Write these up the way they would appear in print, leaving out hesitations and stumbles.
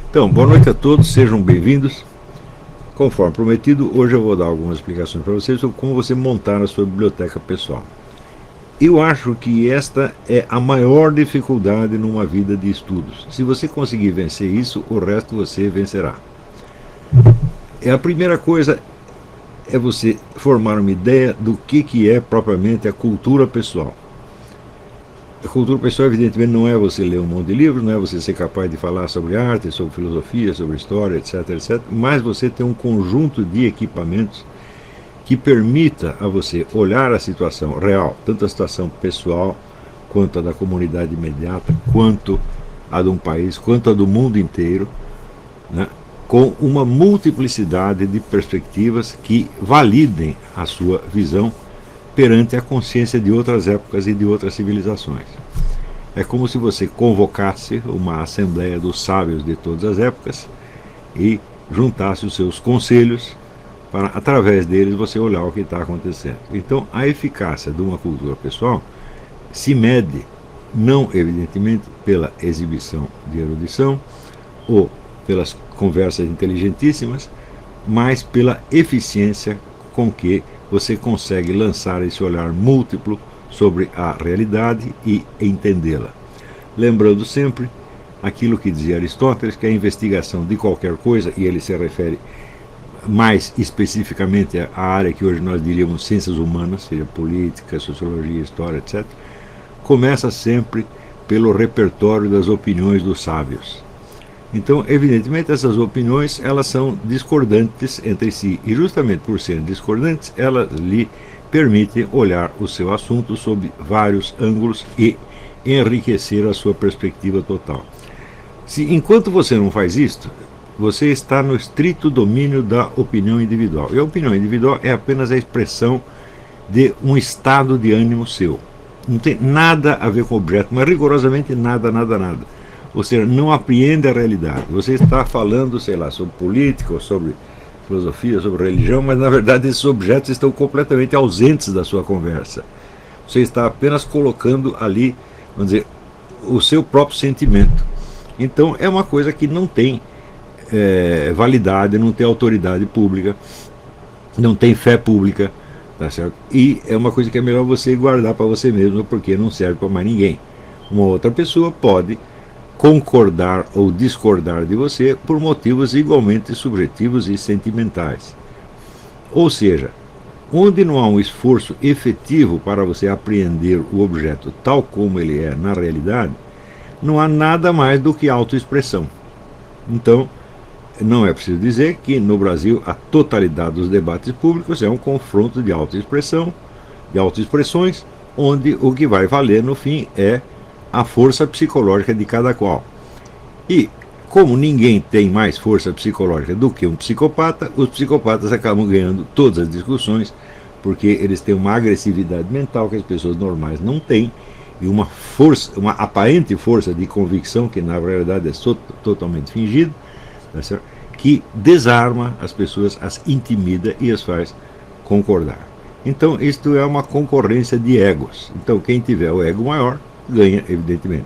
Então, boa noite a todos, sejam bem-vindos. Conforme prometido, hoje eu vou dar algumas explicações para vocês sobre como você montar a sua biblioteca pessoal. Eu acho que esta é a maior dificuldade numa vida de estudos. Se você conseguir vencer isso, o resto você vencerá. A primeira coisa é você formar uma ideia do que é propriamente a cultura pessoal. A cultura pessoal, evidentemente, não é você ler um monte de livros, não é você ser capaz de falar sobre arte, sobre filosofia, sobre história, etc, mas você tem um conjunto de equipamentos que permita a você olhar a situação real, tanto a situação pessoal, quanto a da comunidade imediata, quanto a de um país, quanto a do mundo inteiro, né, com uma multiplicidade de perspectivas que validem a sua visão perante a consciência de outras épocas e de outras civilizações. É como se você convocasse uma assembleia dos sábios de todas as épocas e juntasse os seus conselhos para, através deles, você olhar o que está acontecendo. Então, a eficácia de uma cultura pessoal se mede, não evidentemente pela exibição de erudição ou pelas conversas inteligentíssimas, mas pela eficiência com que você consegue lançar esse olhar múltiplo sobre a realidade e entendê-la. Lembrando sempre aquilo que dizia Aristóteles, que a investigação de qualquer coisa, e ele se refere mais especificamente à área que hoje nós diríamos ciências humanas, seja política, sociologia, história, etc., começa sempre pelo repertório das opiniões dos sábios. Então, evidentemente, essas opiniões elas são discordantes entre si, e justamente por serem discordantes, elas lhe permitem olhar o seu assunto sob vários ângulos e enriquecer a sua perspectiva total. Se enquanto você não faz isto, você está no estrito domínio da opinião individual. E a opinião individual é apenas a expressão de um estado de ânimo seu. Não tem nada a ver com o objeto, mas rigorosamente nada. Ou seja, não apreende a realidade. Você está falando, sei lá, sobre política, ou sobre filosofia, sobre religião, mas na verdade esses objetos estão completamente ausentes da sua conversa. Você está apenas colocando ali, vamos dizer, o seu próprio sentimento. Então é uma coisa que não tem validade, não tem autoridade pública, não tem fé pública, tá certo? E é uma coisa que é melhor você guardar para você mesmo, porque não serve para mais ninguém. Uma outra pessoa pode concordar ou discordar de você por motivos igualmente subjetivos e sentimentais. Ou seja, onde não há um esforço efetivo para você apreender o objeto tal como ele é na realidade, não há nada mais do que autoexpressão. Então, não é preciso dizer que no Brasil a totalidade dos debates públicos é um confronto de autoexpressão, de autoexpressões, onde o que vai valer no fim é a força psicológica de cada qual. E, como ninguém tem mais força psicológica do que um psicopata, os psicopatas acabam ganhando todas as discussões, porque eles têm uma agressividade mental que as pessoas normais não têm, e uma força, uma aparente força de convicção, que na realidade é totalmente fingida, que desarma as pessoas, as intimida e as faz concordar. Então, isto é uma concorrência de egos. Então, quem tiver o ego maior ganha, evidentemente.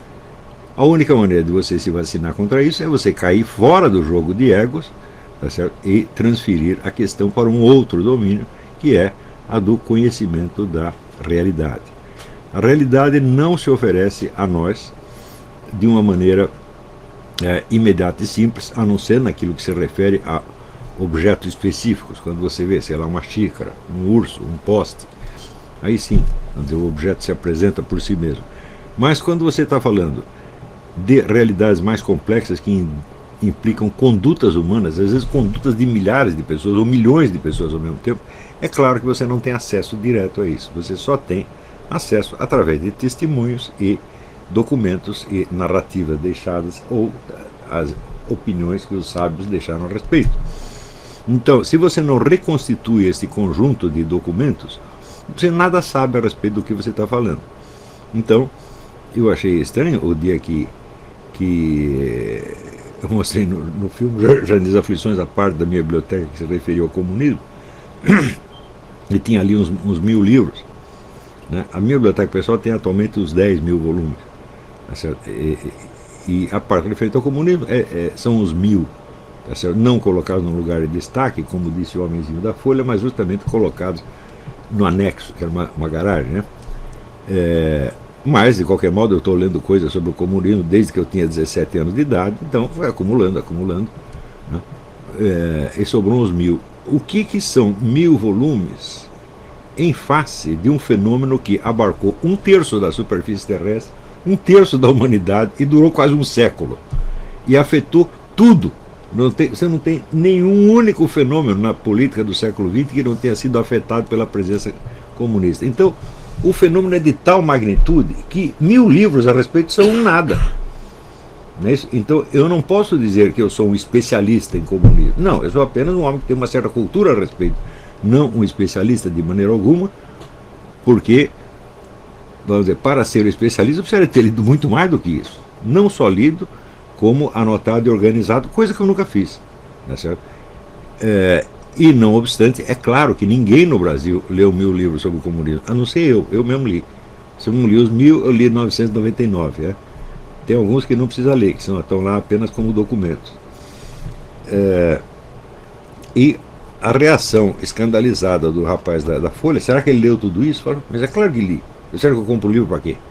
A única maneira de você se vacinar contra isso é você cair fora do jogo de egos, tá certo? E transferir a questão para um outro domínio, que é a do conhecimento da realidade. A realidade não se oferece a nós de uma maneira imediata e simples, a não ser naquilo que se refere a objetos específicos. Quando você vê, sei lá, uma xícara, um urso, um poste, aí sim, vamos dizer, o objeto se apresenta por si mesmo. Mas quando você está falando de realidades mais complexas que implicam condutas humanas, às vezes condutas de milhares de pessoas ou milhões de pessoas ao mesmo tempo, é claro que você não tem acesso direto a isso. Você só tem acesso através de testemunhos e documentos e narrativas deixadas ou as opiniões que os sábios deixaram a respeito. Então, se você não reconstitui esse conjunto de documentos, você nada sabe a respeito do que você está falando. Então, eu achei estranho o dia que eu mostrei no filme Jardim das Aflições, a parte da minha biblioteca que se referiu ao comunismo, e tinha ali uns 1000 livros. Né? A minha biblioteca pessoal tem atualmente uns 10 mil volumes. Tá certo? E a parte referente ao comunismo são os 1000, tá certo? Não colocados num lugar de destaque, como disse o homenzinho da Folha, mas justamente colocados no anexo, que era uma garagem, né? Mas, de qualquer modo, eu estou lendo coisas sobre o comunismo desde que eu tinha 17 anos de idade, então foi acumulando, né? E sobrou uns 1000. O que são 1000 volumes em face de um fenômeno que abarcou 1/3 da superfície terrestre, 1/3 da humanidade e durou quase um século e afetou tudo? Você não tem nenhum único fenômeno na política do século XX que não tenha sido afetado pela presença comunista. Então, o fenômeno é de tal magnitude que 1000 livros a respeito são um nada. Então, eu não posso dizer que eu sou um especialista em comunismo. Não, eu sou apenas um homem que tem uma certa cultura a respeito. Não um especialista de maneira alguma, porque, vamos dizer, para ser um especialista, eu precisaria ter lido muito mais do que isso. Não só lido, como anotado e organizado, coisa que eu nunca fiz. Tá certo? E não obstante, é claro que ninguém no Brasil leu 1000 livros sobre o comunismo, a não ser eu mesmo li. Se eu não li os 1000, eu li 999. Tem alguns que não precisa ler, que estão lá apenas como documentos. E a reação escandalizada do rapaz da Folha, será que ele leu tudo isso? Fala, mas é claro que li. Será que eu compro o livro para quê?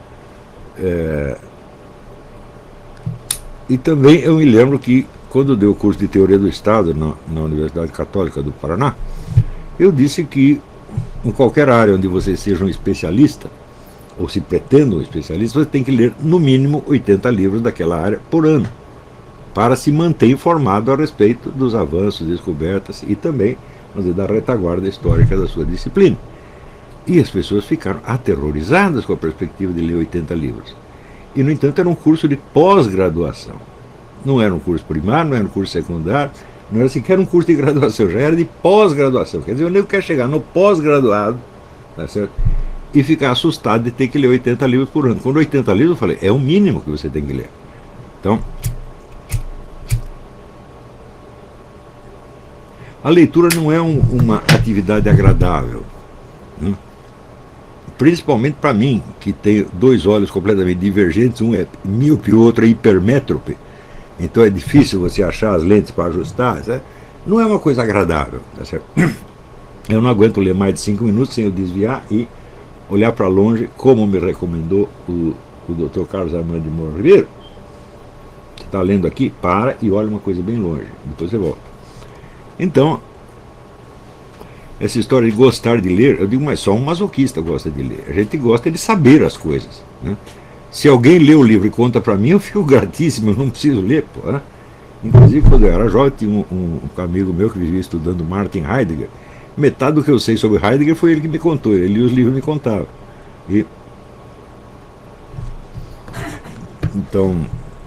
E também eu me lembro que, quando dei o curso de Teoria do Estado na Universidade Católica do Paraná, eu disse que em qualquer área onde você seja um especialista, ou se pretenda um especialista, você tem que ler no mínimo 80 livros daquela área por ano, para se manter informado a respeito dos avanços, descobertas e também, vamos dizer, da retaguarda histórica da sua disciplina. E as pessoas ficaram aterrorizadas com a perspectiva de ler 80 livros. E, no entanto, era um curso de pós-graduação. Não era um curso primário, não era um curso secundário, não era sequer um curso de graduação, já era de pós-graduação. Quer dizer, eu nem quero chegar no pós-graduado, tá certo? E ficar assustado de ter que ler 80 livros por ano. Quando 80 livros, eu falei, é o mínimo que você tem que ler. Então, a leitura não é uma atividade agradável, né? Principalmente para mim, que tenho 2 olhos completamente divergentes, um é míope e o outro é hipermétrope, então é difícil você achar as lentes para ajustar, certo? Não é uma coisa agradável, tá certo? Eu não aguento ler mais de 5 minutos sem eu desviar e olhar para longe, como me recomendou o Dr. Carlos Armando de Moura Ribeiro. Você está lendo aqui, para e olha uma coisa bem longe, depois você volta. Então, essa história de gostar de ler, eu digo, mas só um masoquista gosta de ler. A gente gosta de saber as coisas, né? Se alguém lê o livro e conta para mim, eu fico gratíssimo, eu não preciso ler, pô, né? Inclusive, quando eu era jovem, tinha um amigo meu que vivia estudando Martin Heidegger. Metade do que eu sei sobre Heidegger foi ele que me contou, ele lia os livros e me contava. Então,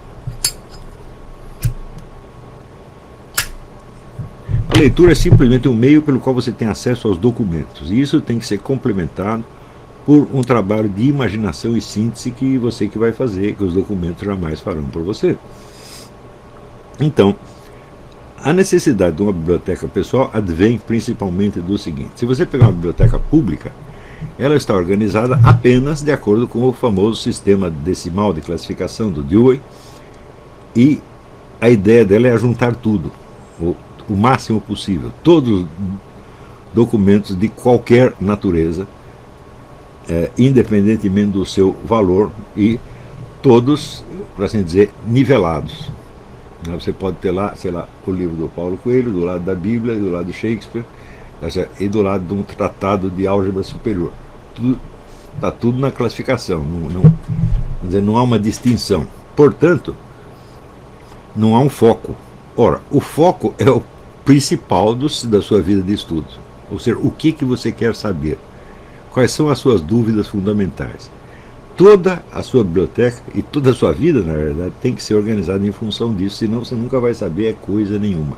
a leitura é simplesmente um meio pelo qual você tem acesso aos documentos, e isso tem que ser complementado por um trabalho de imaginação e síntese que você que vai fazer, que os documentos jamais farão por você. Então, a necessidade de uma biblioteca pessoal advém principalmente do seguinte: se você pegar uma biblioteca pública, ela está organizada apenas de acordo com o famoso sistema decimal de classificação do Dewey, e a ideia dela é juntar tudo, o máximo possível, todos os documentos de qualquer natureza, independentemente do seu valor, e todos, por assim dizer, nivelados. Você pode ter lá, sei lá, o livro do Paulo Coelho, do lado da Bíblia, do lado de Shakespeare, e do lado de um tratado de álgebra superior. Está tudo na classificação, não há uma distinção. Portanto, não há um foco. Ora, o foco é o principal da sua vida de estudos. Ou seja, o que você quer saber? Quais são as suas dúvidas fundamentais? Toda a sua biblioteca e toda a sua vida, na verdade, tem que ser organizada em função disso, senão você nunca vai saber coisa nenhuma.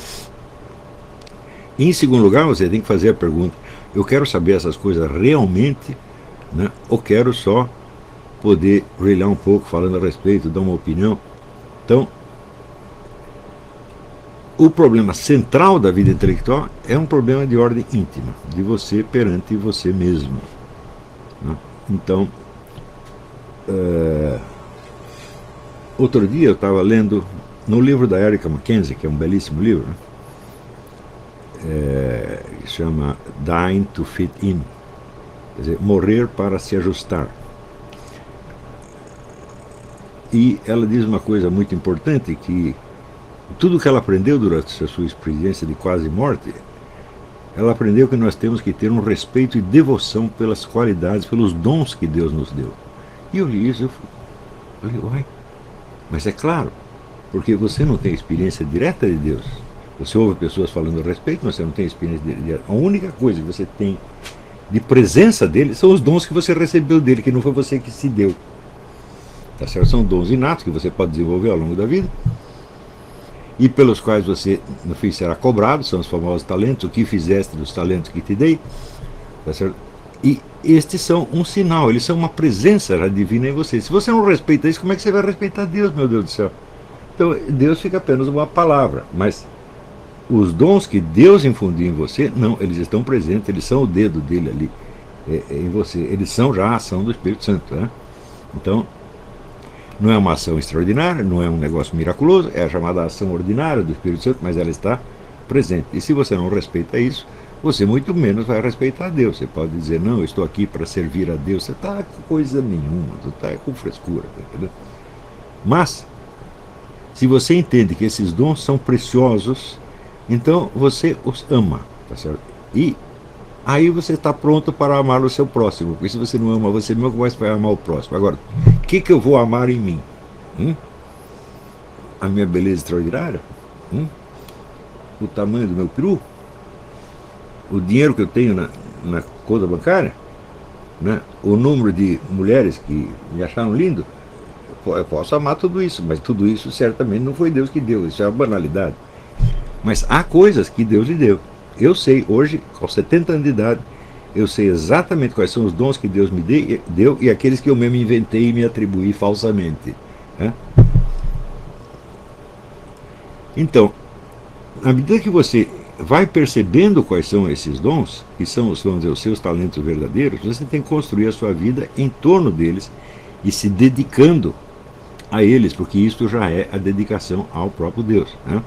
Em segundo lugar, você tem que fazer a pergunta: eu quero saber essas coisas realmente, né, ou quero só poder brilhar um pouco falando a respeito, dar uma opinião? Então, o problema central da vida intelectual é um problema de ordem íntima, de você perante você mesmo, né? Então, Outro dia eu estava lendo no livro da Erica Mackenzie, que é um belíssimo livro, né? Que chama Dying to Fit In, quer dizer, morrer para se ajustar. E ela diz uma coisa muito importante, que tudo que ela aprendeu durante a sua experiência de quase morte, ela aprendeu que nós temos que ter um respeito e devoção pelas qualidades, pelos dons que Deus nos deu. E eu li isso, eu falei, uai, mas é claro, porque você não tem experiência direta de Deus. Você ouve pessoas falando a respeito, mas você não tem experiência direta. A única coisa que você tem de presença dele são os dons que você recebeu dele, que não foi você que se deu. Tá certo? São dons inatos que você pode desenvolver ao longo da vida e pelos quais você, no fim, será cobrado. São os famosos talentos, o que fizeste dos talentos que te dei. Tá certo? E estes são um sinal, eles são uma presença divina em você. Se você não respeita isso, como é que você vai respeitar Deus, meu Deus do céu? Então, Deus fica apenas uma palavra, mas os dons que Deus infundiu em você, não, eles estão presentes, eles são o dedo dele ali em você, eles são já a ação do Espírito Santo, né? Então, não é uma ação extraordinária, não é um negócio miraculoso, é a chamada ação ordinária do Espírito Santo, mas ela está presente. E se você não respeita isso, você muito menos vai respeitar a Deus. Você pode dizer, não, eu estou aqui para servir a Deus. Você está com coisa nenhuma, você está com frescura, entendeu? Mas, se você entende que esses dons são preciosos, então você os ama, tá certo? E aí você está pronto para amar o seu próximo, porque se você não ama você mesmo, como é que vai amar o próximo? Agora, o que eu vou amar em mim? A minha beleza extraordinária? O tamanho do meu peru? O dinheiro que eu tenho na conta bancária? Né? O número de mulheres que me acharam lindo? Eu posso amar tudo isso, mas tudo isso certamente não foi Deus que deu, isso é uma banalidade. Mas há coisas que Deus lhe deu. Eu sei, hoje, com 70 anos de idade, eu sei exatamente quais são os dons que Deus me deu e aqueles que eu mesmo inventei e me atribuí falsamente. Né? Então, à medida que você vai percebendo quais são esses dons, que são, vamos dizer, os seus talentos verdadeiros, você tem que construir a sua vida em torno deles e se dedicando a eles, porque isto já é a dedicação ao próprio Deus. Né?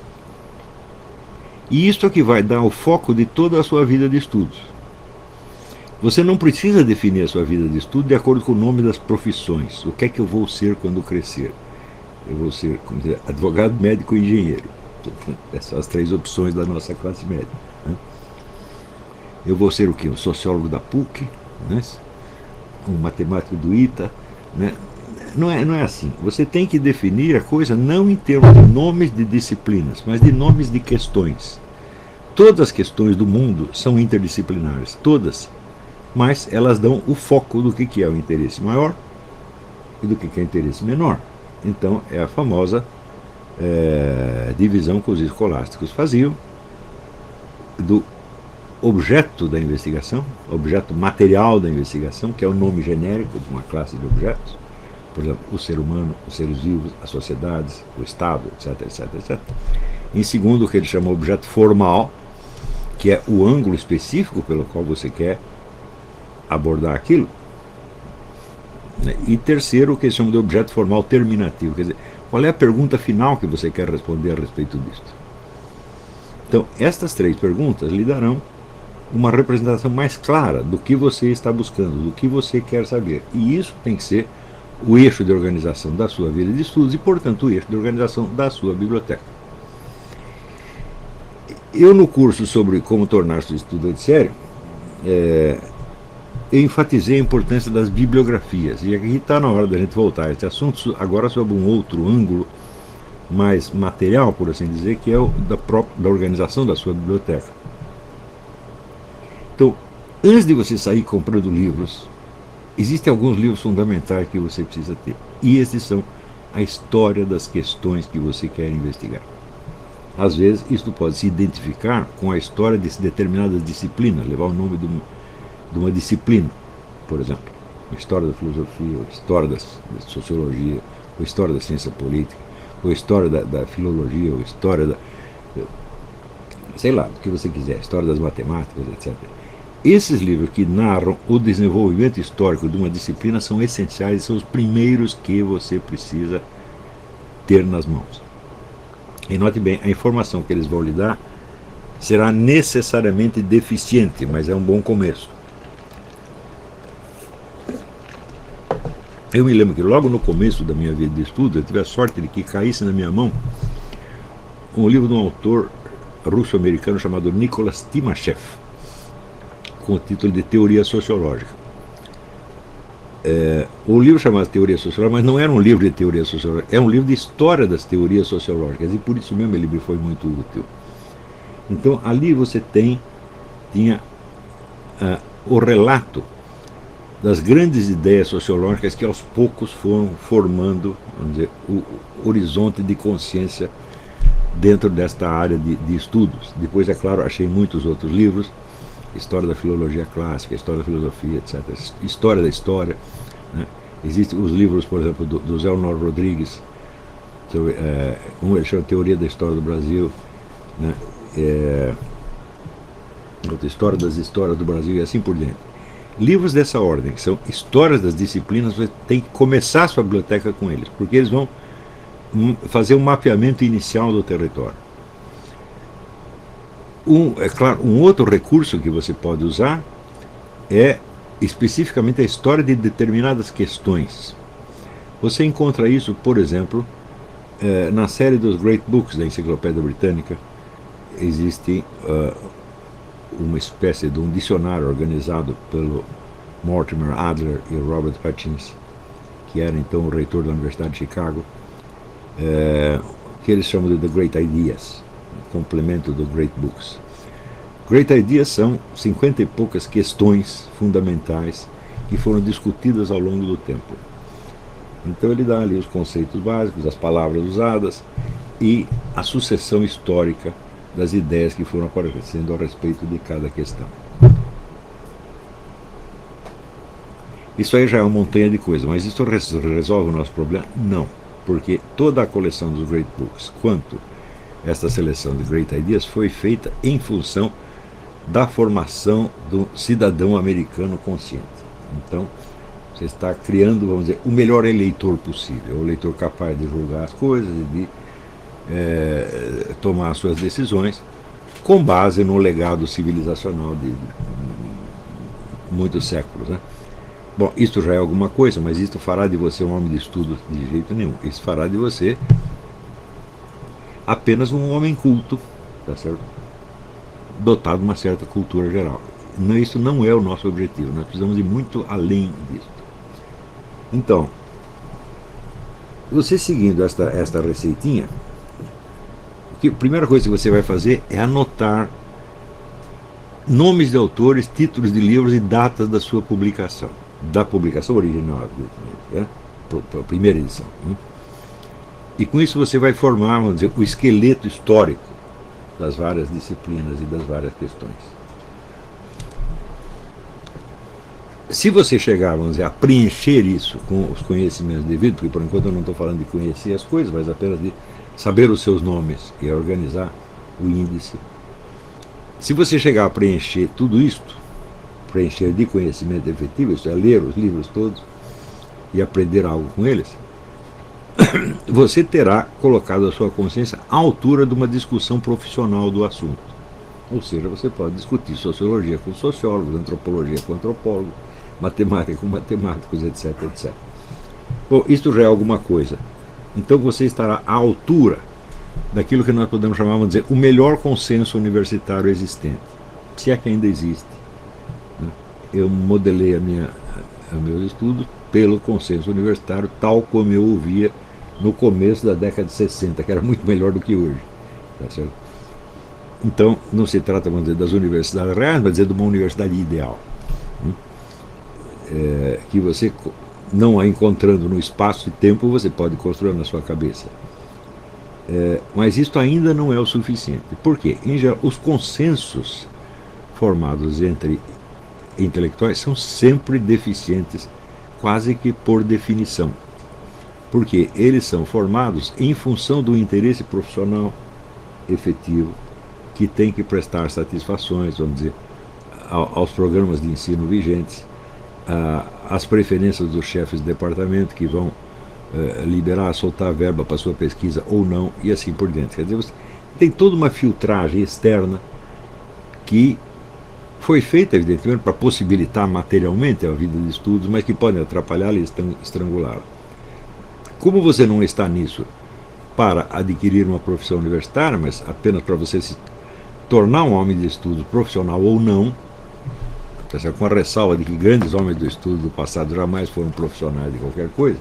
E isto é que vai dar o foco de toda a sua vida de estudos. Você não precisa definir a sua vida de estudo de acordo com o nome das profissões. O que é que eu vou ser quando crescer? Eu vou ser, como dizer, advogado, médico e engenheiro. Essas são as três opções da nossa classe média. Né? Eu vou ser o quê? Um sociólogo da PUC, né? Um matemático do ITA. Né? Não é assim. Você tem que definir a coisa não em termos de nomes de disciplinas, mas de nomes de questões. Todas as questões do mundo são interdisciplinares, todas. Mas elas dão o foco do que é o interesse maior e do que é o interesse menor. Então é a famosa divisão que os escolásticos faziam do objeto da investigação, objeto material da investigação, que é o nome genérico de uma classe de objetos. Por exemplo, o ser humano, os seres vivos, as sociedades, o Estado, etc, etc, etc. Em segundo, o que ele chama objeto formal, que é o ângulo específico pelo qual você quer abordar aquilo. E terceiro, o que ele chama de objeto formal terminativo, quer dizer, qual é a pergunta final que você quer responder a respeito disto. Então, estas três perguntas lhe darão uma representação mais clara do que você está buscando, do que você quer saber. E isso tem que ser o eixo de organização da sua vida de estudos e, portanto, o eixo de organização da sua biblioteca. Eu, no curso sobre como tornar-se um estudante sério, eu enfatizei a importância das bibliografias. E aqui está na hora da gente voltar a esse assunto, agora sob um outro ângulo, mais material, por assim dizer, que é o da organização da sua biblioteca. Então, antes de você sair comprando livros, existem alguns livros fundamentais que você precisa ter. E esses são a história das questões que você quer investigar. Às vezes, isso pode se identificar com a história de determinadas disciplinas, levar o nome de uma disciplina, por exemplo, a história da filosofia, a história da sociologia, a história da ciência política, a história da filologia, a história da... sei lá, do que você quiser, a história das matemáticas, etc. Esses livros que narram o desenvolvimento histórico de uma disciplina são essenciais, são os primeiros que você precisa ter nas mãos. E note bem, a informação que eles vão lhe dar será necessariamente deficiente, mas é um bom começo. Eu me lembro que logo no começo da minha vida de estudo, eu tive a sorte de que caísse na minha mão um livro de um autor russo-americano chamado Nicholas Timashev, com o título de Teoria Sociológica. O livro chamado Teoria Sociológica, mas não era um livro de teoria sociológica, é um livro de história das teorias sociológicas, e por isso mesmo ele me foi muito útil. Então ali você tinha o relato das grandes ideias sociológicas que aos poucos foram formando, vamos dizer, o horizonte de consciência dentro desta área de estudos. Depois, é claro, achei muitos outros livros, história da filologia clássica, história da filosofia, etc., história da história, né? Existem os livros, por exemplo, do Zé Honor Rodrigues, um ele chama Teoria da História do Brasil, né? Outra, História das Histórias do Brasil, e assim por diante. Livros dessa ordem, que são histórias das disciplinas, você tem que começar a sua biblioteca com eles, porque eles vão fazer um mapeamento inicial do território. É claro, um outro recurso que você pode usar é especificamente a história de determinadas questões. Você encontra isso, por exemplo, na série dos Great Books da Enciclopédia Britânica. Existe uma espécie de um dicionário organizado pelo Mortimer Adler e Robert Hutchins, que era então o reitor da Universidade de Chicago, que eles chamam de The Great Ideas, complemento do Great Books. Great Ideas são 50 e poucas questões fundamentais que foram discutidas ao longo do tempo. Então ele dá ali os conceitos básicos, as palavras usadas e a sucessão histórica das ideias que foram aparecendo a respeito de cada questão. Isso aí já é uma montanha de coisas, mas isso resolve o nosso problema? Não, porque toda a coleção dos Great Books, quanto esta seleção de Great Ideas, foi feita em função da formação do cidadão americano consciente. Então, você está criando, vamos dizer, o melhor eleitor possível, o eleitor capaz de julgar as coisas e de tomar suas decisões com base no legado civilizacional de muitos séculos, né? Bom, isso já é alguma coisa, mas isso fará de você um homem de estudo de jeito nenhum. Isso fará de você apenas um homem culto, tá certo? Dotado de uma certa cultura geral. Isso não é o nosso objetivo, nós precisamos ir muito além disso. Então, você seguindo esta receitinha, a primeira coisa que você vai fazer é anotar nomes de autores, títulos de livros e datas da sua publicação, da publicação original, né? Para a primeira edição. Né? E com isso você vai formar, vamos dizer, o esqueleto histórico das várias disciplinas e das várias questões. Se você chegar, vamos dizer, a preencher isso com os conhecimentos devidos, porque por enquanto eu não estou falando de conhecer as coisas, mas apenas de saber os seus nomes e organizar o índice. Se você chegar a preencher tudo isto, preencher de conhecimento efetivo, isso é ler os livros todos e aprender algo com eles, você terá colocado a sua consciência à altura de uma discussão profissional do assunto. Ou seja, você pode discutir sociologia com sociólogos, antropologia com antropólogos, matemática com matemáticos, etc, etc. Bom, isto já é alguma coisa. Então você estará à altura daquilo que nós podemos chamar, vamos dizer, o melhor consenso universitário existente, se é que ainda existe. Eu modelei meus estudos pelo consenso universitário, tal como eu ouvia no começo da década de 60, que era muito melhor do que hoje. Tá certo? Então, não se trata, vamos dizer, das universidades reais, mas dizer de uma universidade ideal. Que você, não a encontrando no espaço e tempo, você pode construir na sua cabeça. Mas isto ainda não é o suficiente. Por quê? Em geral, os consensos formados entre intelectuais são sempre deficientes, quase que por definição. Porque eles são formados em função do interesse profissional efetivo, que tem que prestar satisfações, vamos dizer, aos programas de ensino vigentes, às preferências dos chefes de departamento, que vão liberar, soltar a verba para sua pesquisa ou não, e assim por diante. Quer dizer, você tem toda uma filtragem externa que foi feita, evidentemente, para possibilitar materialmente a vida de estudos, mas que podem atrapalhá-la e estrangulá-la. Como você não está nisso para adquirir uma profissão universitária, mas apenas para você se tornar um homem de estudo profissional ou não, com a ressalva de que grandes homens do estudo do passado jamais foram profissionais de qualquer coisa,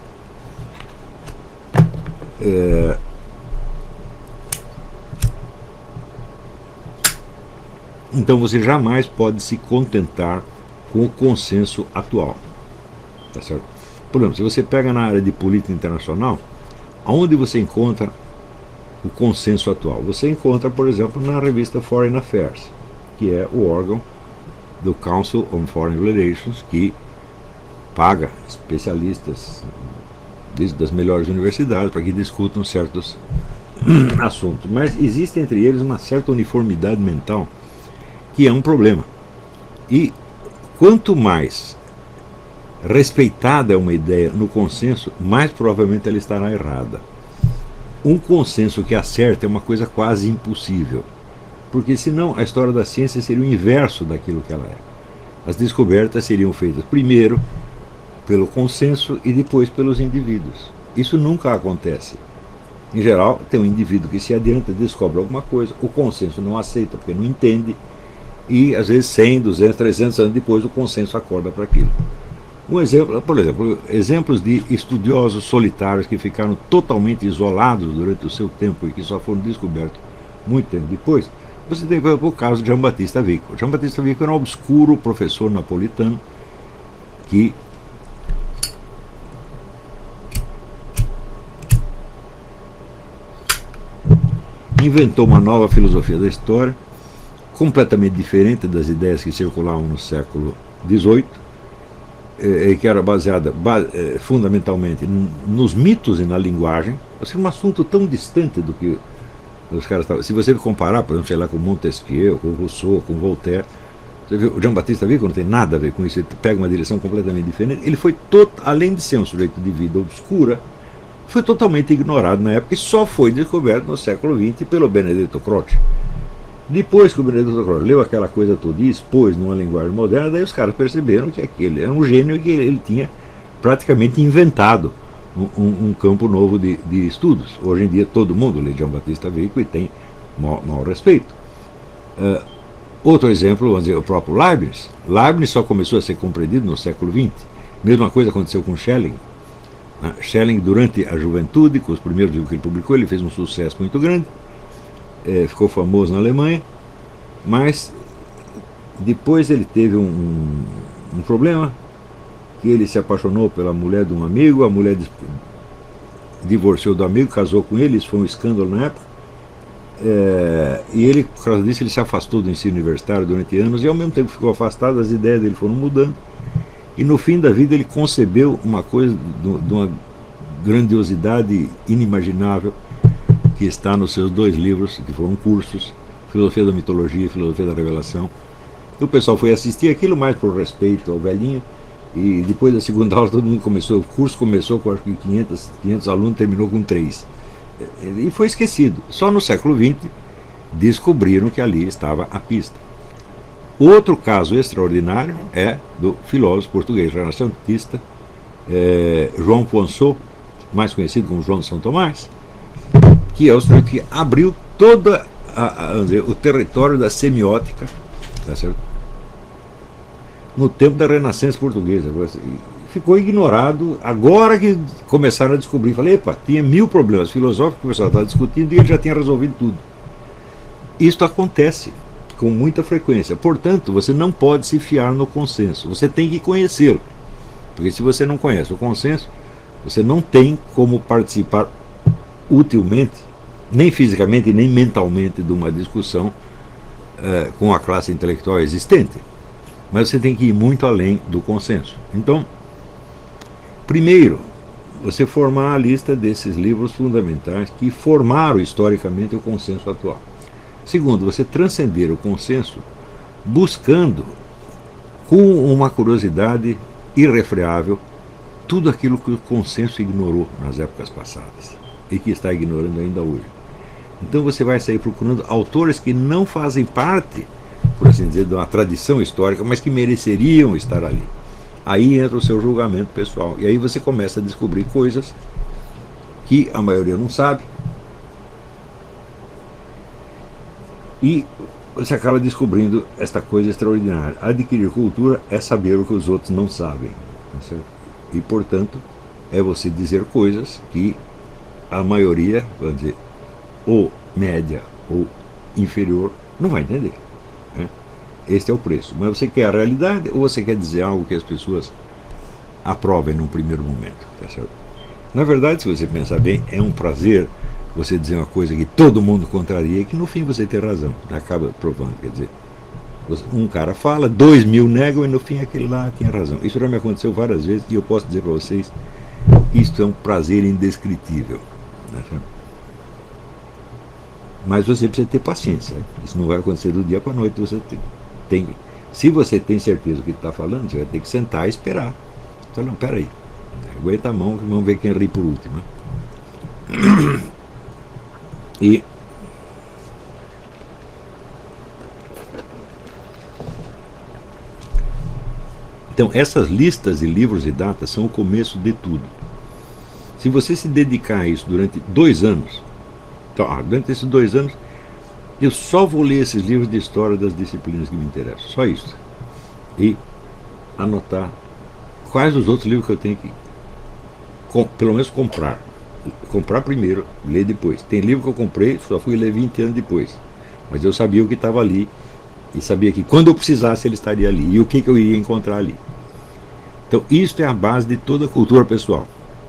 então você jamais pode se contentar com o consenso atual. Tá certo? Por exemplo, se você pega na área de política internacional, aonde você encontra o consenso atual? Você encontra, por exemplo, na revista Foreign Affairs, que é o órgão do Council on Foreign Relations, que paga especialistas das melhores universidades para que discutam certos assuntos. Mas existe entre eles uma certa uniformidade mental que é um problema. E quanto mais respeitada é uma ideia no consenso, mais provavelmente ela estará errada. Um consenso que acerta é uma coisa quase impossível, porque senão a história da ciência seria o inverso daquilo que ela é. As descobertas seriam feitas primeiro pelo consenso e depois pelos indivíduos. Isso nunca acontece. Em geral, tem um indivíduo que se adianta, descobre alguma coisa, o consenso não aceita porque não entende, e às vezes 100, 200, 300 anos depois o consenso acorda para aquilo. Um exemplo, por exemplo, exemplos de estudiosos solitários que ficaram totalmente isolados durante o seu tempo e que só foram descobertos muito tempo depois. Você tem, por exemplo, o caso de Giambattista Vico. Giambattista Vico era um obscuro professor napolitano que inventou uma nova filosofia da história, completamente diferente das ideias que circulavam no século XVIII, que era baseada fundamentalmente nos mitos e na linguagem. Assim, um assunto tão distante do que os caras estavam. Se você comparar, por exemplo, sei lá, com Montesquieu, com Rousseau, com Voltaire, você vê, o Giambattista Vico não tem nada a ver com isso, ele pega uma direção completamente diferente. Ele foi, além de ser um sujeito de vida obscura, foi totalmente ignorado na época e só foi descoberto no século XX pelo Benedetto Croce. Depois que o Benedetto Croce leu aquela coisa toda e expôs numa linguagem moderna, daí os caras perceberam que aquele era um gênio e que ele tinha praticamente inventado um campo novo de estudos. Hoje em dia todo mundo lê Giambattista Vico e tem maior respeito. Outro exemplo, vamos dizer, o próprio Leibniz. Leibniz só começou a ser compreendido no século XX. Mesma coisa aconteceu com Schelling. Schelling, durante a juventude, com os primeiros livros que ele publicou, ele fez um sucesso muito grande, ficou famoso na Alemanha, mas depois ele teve um problema, que ele se apaixonou pela mulher de um amigo, a mulher divorciou do amigo, casou com ele, isso foi um escândalo na época, e ele, por causa disso, ele se afastou do ensino universitário durante anos, e ao mesmo tempo ficou afastado, as ideias dele foram mudando, e no fim da vida ele concebeu uma coisa de uma grandiosidade inimaginável, que está nos seus 2 livros, que foram cursos, Filosofia da Mitologia e Filosofia da Revelação. O pessoal foi assistir aquilo mais por respeito ao velhinho, e depois da segunda aula todo mundo começou, o curso começou com acho que 500 alunos, terminou com 3. E foi esquecido. Só no século XX descobriram que ali estava a pista. Outro caso extraordinário é do filósofo português renascentista João Poinçot, mais conhecido como João de São Tomás, que é o sujeito que abriu todo o território da semiótica, tá certo? No tempo da Renascença Portuguesa. Ficou ignorado, agora que começaram a descobrir. Falei, epa, tinha 1000 problemas filosóficos que o pessoal estava discutindo e ele já tinha resolvido tudo. Isso acontece com muita frequência. Portanto, você não pode se fiar no consenso, você tem que conhecê-lo. Porque se você não conhece o consenso, você não tem como participar utilmente, nem fisicamente nem mentalmente, de uma discussão com a classe intelectual existente. Mas você tem que ir muito além do consenso. Então, primeiro, você formar a lista desses livros fundamentais que formaram historicamente o consenso atual. Segundo, você transcender o consenso buscando, com uma curiosidade irrefreável, tudo aquilo que o consenso ignorou nas épocas passadas e que está ignorando ainda hoje. Então você vai sair procurando autores que não fazem parte, por assim dizer, de uma tradição histórica, mas que mereceriam estar ali. Aí entra o seu julgamento pessoal. E aí você começa a descobrir coisas que a maioria não sabe. E você acaba descobrindo esta coisa extraordinária. Adquirir cultura é saber o que os outros não sabem. E, portanto, é você dizer coisas que a maioria, vamos dizer, ou média ou inferior, não vai entender. Né? Este é o preço. Mas você quer a realidade ou você quer dizer algo que as pessoas aprovem num primeiro momento? Tá certo? Na verdade, se você pensar bem, é um prazer você dizer uma coisa que todo mundo contraria e que no fim você tem razão. Acaba provando. Quer dizer, um cara fala, 2.000 negam e no fim aquele lá tinha razão. Isso já me aconteceu várias vezes e eu posso dizer para vocês, isto é um prazer indescritível. Tá certo? Mas você precisa ter paciência. Isso não vai acontecer do dia para a noite. Você tem, se você tem certeza do que está falando, você vai ter que sentar e esperar. Então, não, peraí. Aguenta a mão, vamos ver quem ri por último. E então, essas listas de livros e datas são o começo de tudo. Se você se dedicar a isso durante 2 anos, então, durante esses 2 anos, eu só vou ler esses livros de história das disciplinas que me interessam. Só isso. E anotar quais os outros livros que eu tenho que, pelo menos, comprar. Comprar primeiro, ler depois. Tem livro que eu comprei, só fui ler 20 anos depois. Mas eu sabia o que estava ali. E sabia que quando eu precisasse ele estaria ali. E o que eu iria encontrar ali. Então, isso é a base de toda a cultura pessoal.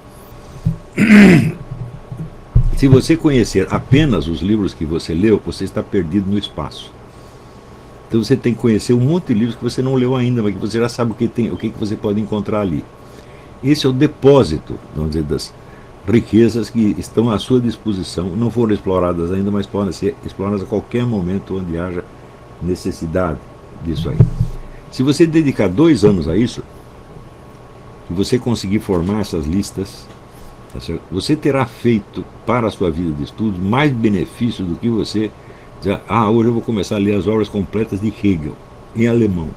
Se você conhecer apenas os livros que você leu, você está perdido no espaço. Então você tem que conhecer um monte de livros que você não leu ainda, mas que você já sabe o que você pode encontrar ali. Esse é o depósito, vamos dizer, das riquezas que estão à sua disposição, não foram exploradas ainda, mas podem ser exploradas a qualquer momento onde haja necessidade disso aí. Se você dedicar 2 anos a isso, e você conseguir formar essas listas, tá certo? Você terá feito para a sua vida de estudos mais benefício do que você dizer, hoje eu vou começar a ler as obras completas de Hegel, em alemão.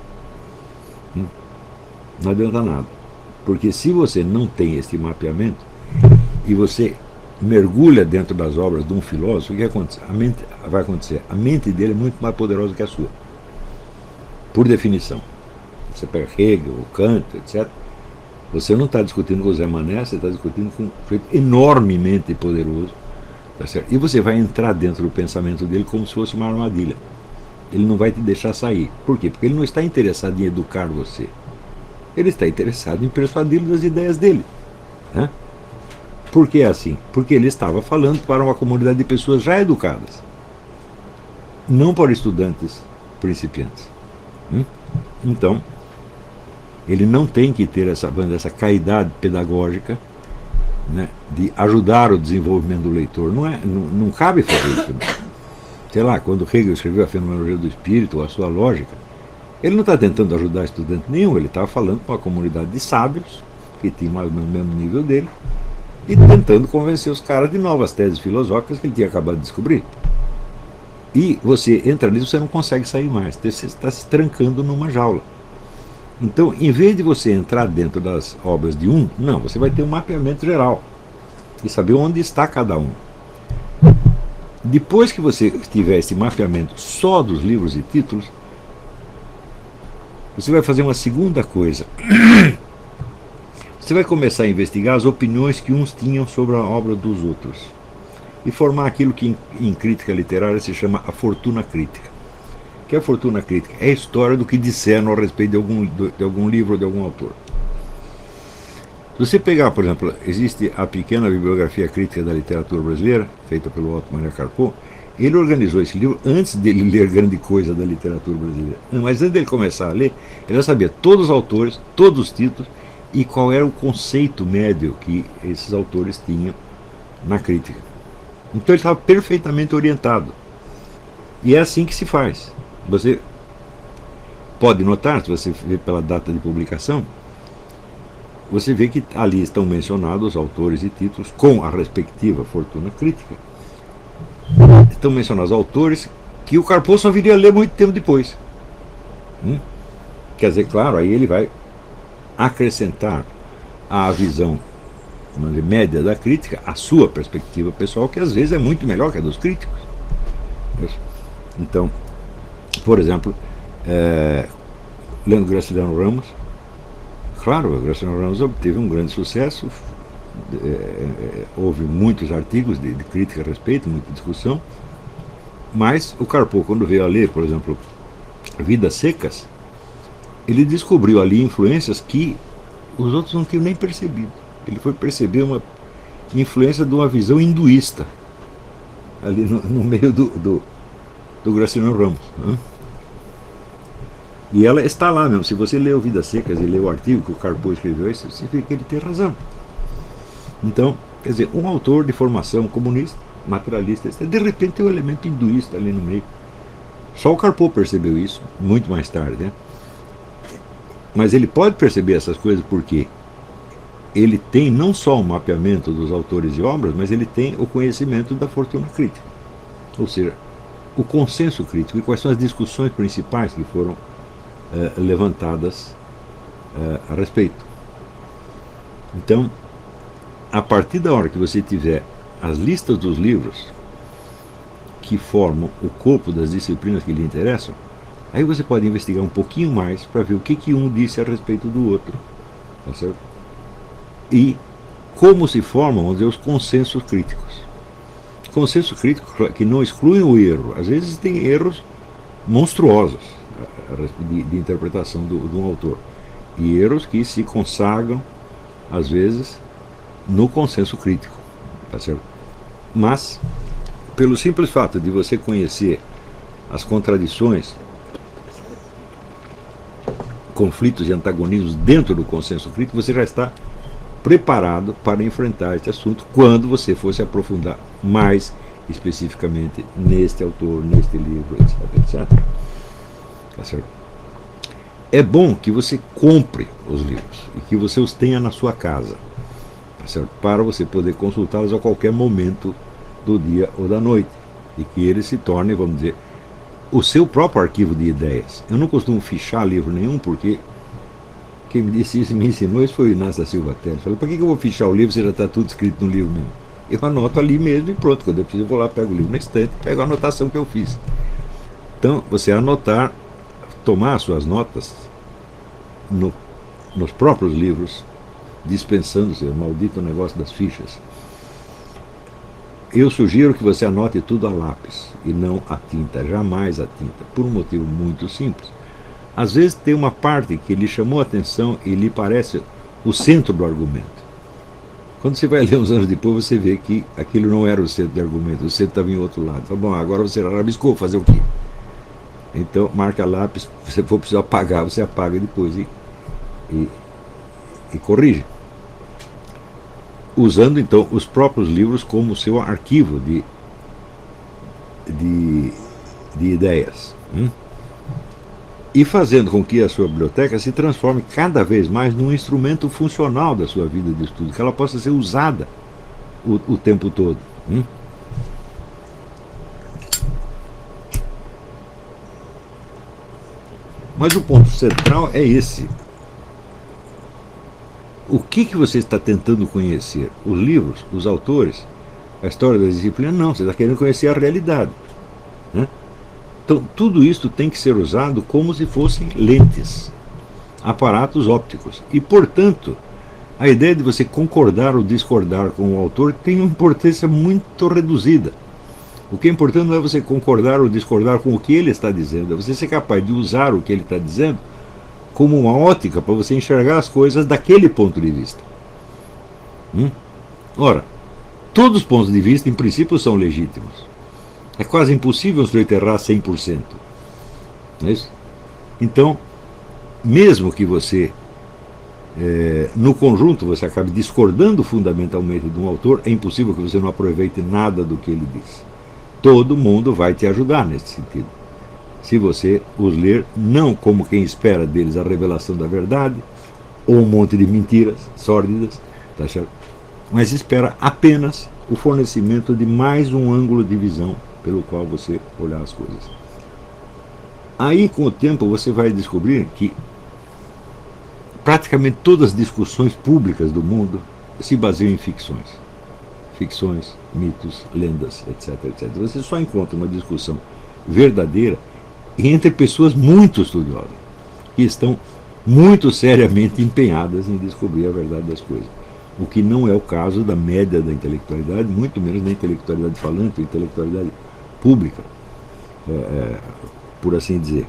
Não adianta nada. Porque se você não tem esse mapeamento, e você mergulha dentro das obras de um filósofo, o que acontece? Vai acontecer? A mente dele é muito mais poderosa que a sua. Por definição. Você pega Hegel, Kant, etc. Você não está discutindo com o Zé Mané, você está discutindo com um sujeito enormemente poderoso. Tá certo? E você vai entrar dentro do pensamento dele como se fosse uma armadilha. Ele não vai te deixar sair. Por quê? Porque ele não está interessado em educar você. Ele está interessado em persuadi-lo das ideias dele. Né? Por que é assim? Porque ele estava falando para uma comunidade de pessoas já educadas. Não para estudantes principiantes. Então, ele não tem que ter essa caidade pedagógica, né, de ajudar o desenvolvimento do leitor. Não cabe fazer isso. Não. Sei lá, quando Hegel escreveu a Fenomenologia do Espírito, ou a sua lógica, ele não está tentando ajudar estudante nenhum, ele estava falando com uma comunidade de sábios, que tinha mais ou menos o mesmo nível dele, e tentando convencer os caras de novas teses filosóficas que ele tinha acabado de descobrir. E você entra nisso, você não consegue sair mais, você está se trancando numa jaula. Então, em vez de você entrar dentro das obras de um, não, você vai ter um mapeamento geral e saber onde está cada um. Depois que você tiver esse mapeamento só dos livros e títulos, você vai fazer uma segunda coisa. Você vai começar a investigar as opiniões que uns tinham sobre a obra dos outros e formar aquilo que em crítica literária se chama a fortuna crítica. Que é a fortuna crítica? É a história do que disseram a respeito de algum livro ou de algum autor. Se você pegar, por exemplo, existe a pequena bibliografia crítica da literatura brasileira, feita pelo Otto Maria Carpo. Ele organizou esse livro antes dele ler grande coisa da literatura brasileira. Mas antes dele começar a ler, ele já sabia todos os autores, todos os títulos e qual era o conceito médio que esses autores tinham na crítica. Então ele estava perfeitamente orientado. E é assim que se faz. Você pode notar, se você vê pela data de publicação, você vê que ali estão mencionados autores e títulos com a respectiva fortuna crítica. Estão mencionados autores que o Karpov só viria a ler muito tempo depois. Quer dizer, claro, aí ele vai acrescentar à visão média da crítica a sua perspectiva pessoal, que às vezes é muito melhor que a dos críticos. Então, por exemplo, lendo Graciliano Ramos, claro, Graciliano Ramos obteve um grande sucesso, houve muitos artigos de crítica a respeito, muita discussão, mas o Karpov, quando veio a ler, por exemplo, Vidas Secas, ele descobriu ali influências que os outros não tinham nem percebido. Ele foi perceber uma influência de uma visão hinduísta ali no meio do Graciliano Ramos. E ela está lá mesmo. Se você lê o Vidas Secas e lê o artigo que o Karpov escreveu, você vê que ele tem razão. Então, quer dizer, um autor de formação comunista, materialista, de repente tem um elemento hinduísta ali no meio. Só o Karpov percebeu isso, muito mais tarde, né? Mas ele pode perceber essas coisas porque ele tem não só o mapeamento dos autores e obras, mas ele tem o conhecimento da fortuna crítica. Ou seja, o consenso crítico e quais são as discussões principais que foram levantadas a respeito. Então, a partir da hora que você tiver as listas dos livros que formam o corpo das disciplinas que lhe interessam, aí você pode investigar um pouquinho mais para ver o que um disse a respeito do outro. Tá certo? E como se formam, vamos dizer, os consensos críticos. Consenso crítico que não excluem o erro. Às vezes tem erros monstruosos de interpretação de um autor. E erros que se consagram, às vezes, no consenso crítico. Tá certo? Mas, pelo simples fato de você conhecer as contradições, conflitos e antagonismos dentro do consenso crítico, você já está preparado para enfrentar esse assunto quando você for se aprofundar mais especificamente neste autor, neste livro, etc. Tá certo? É bom que você compre os livros e que você os tenha na sua casa, tá certo? Para você poder consultá-los a qualquer momento do dia ou da noite e que eles se tornem, vamos dizer, o seu próprio arquivo de ideias. Eu não costumo fichar livro nenhum porque quem me disse isso, me ensinou isso foi o Inácio da Silva Teles. Falei, para que eu vou fichar o livro se já está tudo escrito no livro mesmo? Eu anoto ali mesmo e pronto. Quando eu preciso, eu vou lá, pego o livro na estante, pego a anotação que eu fiz. Então, você anotar, tomar as suas notas nos próprios livros, dispensando-se o maldito negócio das fichas. Eu sugiro que você anote tudo a lápis e não a tinta, jamais a tinta, por um motivo muito simples. Às vezes tem uma parte que lhe chamou a atenção e lhe parece o centro do argumento. Quando você vai ler uns anos depois, você vê que aquilo não era o centro do argumento, o centro estava em outro lado. Fala, bom, agora você rabiscou, fazer o quê? Então, marca lápis, se você for precisar apagar, você apaga depois e corrige. Usando, então, os próprios livros como seu arquivo de ideias. E fazendo com que a sua biblioteca se transforme cada vez mais num instrumento funcional da sua vida de estudo, que ela possa ser usada o tempo todo. Mas o ponto central é esse. O que você está tentando conhecer? Os livros, os autores, a história da disciplina? Não, você está querendo conhecer a realidade. Então, tudo isso tem que ser usado como se fossem lentes, aparatos ópticos. E, portanto, a ideia de você concordar ou discordar com o autor tem uma importância muito reduzida. O que é importante não é você concordar ou discordar com o que ele está dizendo, é você ser capaz de usar o que ele está dizendo como uma ótica para você enxergar as coisas daquele ponto de vista. Ora, todos os pontos de vista, em princípio, são legítimos. É quase impossível você errar 100%. Não é isso? Então, mesmo que você, no conjunto, você acabe discordando fundamentalmente de um autor, é impossível que você não aproveite nada do que ele diz. Todo mundo vai te ajudar nesse sentido. Se você os ler não como quem espera deles a revelação da verdade, ou um monte de mentiras sórdidas, tá certo? Mas espera apenas o fornecimento de mais um ângulo de visão pelo qual você olhar as coisas. Aí, com o tempo, você vai descobrir que praticamente todas as discussões públicas do mundo se baseiam em ficções. Ficções, mitos, lendas, etc, etc. Você só encontra uma discussão verdadeira entre pessoas muito estudiosas, que estão muito seriamente empenhadas em descobrir a verdade das coisas. O que não é o caso da média da intelectualidade, muito menos da intelectualidade falante, da intelectualidade pública, por assim dizer.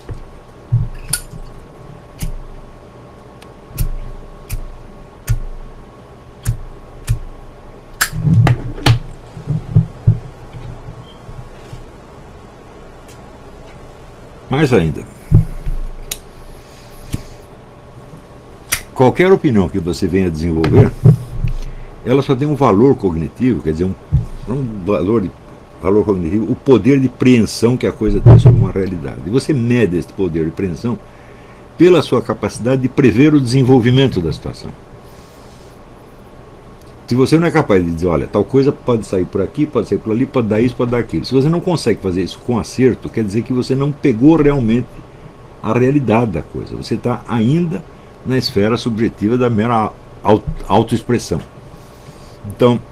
Mais ainda, qualquer opinião que você venha desenvolver, ela só tem um valor cognitivo, quer dizer, um valor cognitivo, o poder de preensão que a coisa tem sobre uma realidade. E você mede esse poder de preensão pela sua capacidade de prever o desenvolvimento da situação. Se você não é capaz de dizer, olha, tal coisa pode sair por aqui, pode sair por ali, pode dar isso, pode dar aquilo. Se você não consegue fazer isso com acerto, quer dizer que você não pegou realmente a realidade da coisa. Você está ainda na esfera subjetiva da mera autoexpressão. Então,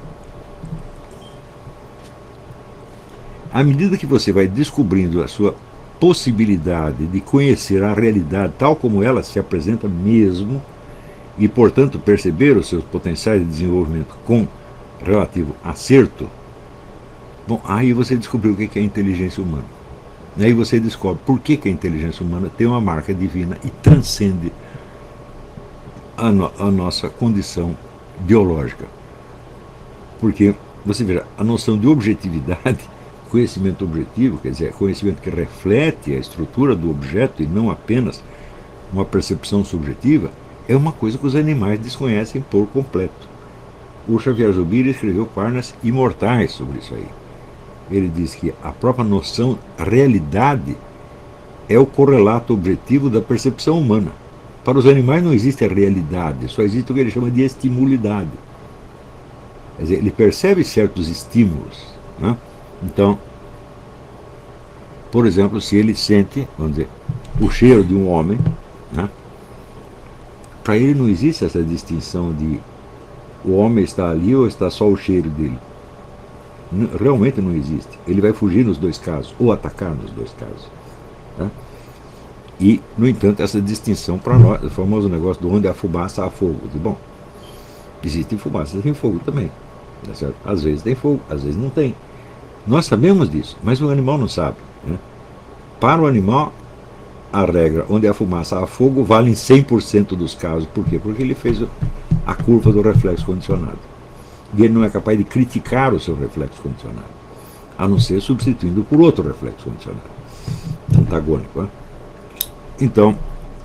à medida que você vai descobrindo a sua possibilidade de conhecer a realidade tal como ela se apresenta mesmo, e, portanto, perceber os seus potenciais de desenvolvimento com relativo acerto, bom, aí você descobriu o que é a inteligência humana. E aí você descobre por que a inteligência humana tem uma marca divina e transcende a nossa condição biológica. Porque, você veja, a noção de objetividade, conhecimento objetivo, quer dizer, conhecimento que reflete a estrutura do objeto e não apenas uma percepção subjetiva, é uma coisa que os animais desconhecem por completo. O Xavier Zubiri escreveu páginas imortais sobre isso aí. Ele diz que a própria noção realidade é o correlato objetivo da percepção humana. Para os animais não existe a realidade, só existe o que ele chama de estimulidade. Quer dizer, ele percebe certos estímulos, né? Então, por exemplo, se ele sente, vamos dizer, o cheiro de um homem, né? Para ele não existe essa distinção de o homem está ali ou está só o cheiro dele. Realmente não existe. Ele vai fugir nos dois casos, ou atacar nos dois casos. Tá? E, no entanto, essa distinção para nós, o famoso negócio de onde há fumaça há fogo. Bom, existe fumaça, tem fogo também. Tá certo? Às vezes tem fogo, às vezes não tem. Nós sabemos disso, mas o animal não sabe. Né? Para o animal, a regra onde há fumaça há fogo vale em 100% dos casos. Por quê? Porque ele fez a curva do reflexo condicionado. E ele não é capaz de criticar o seu reflexo condicionado, a não ser substituindo por outro reflexo condicionado, antagônico. Né? Então,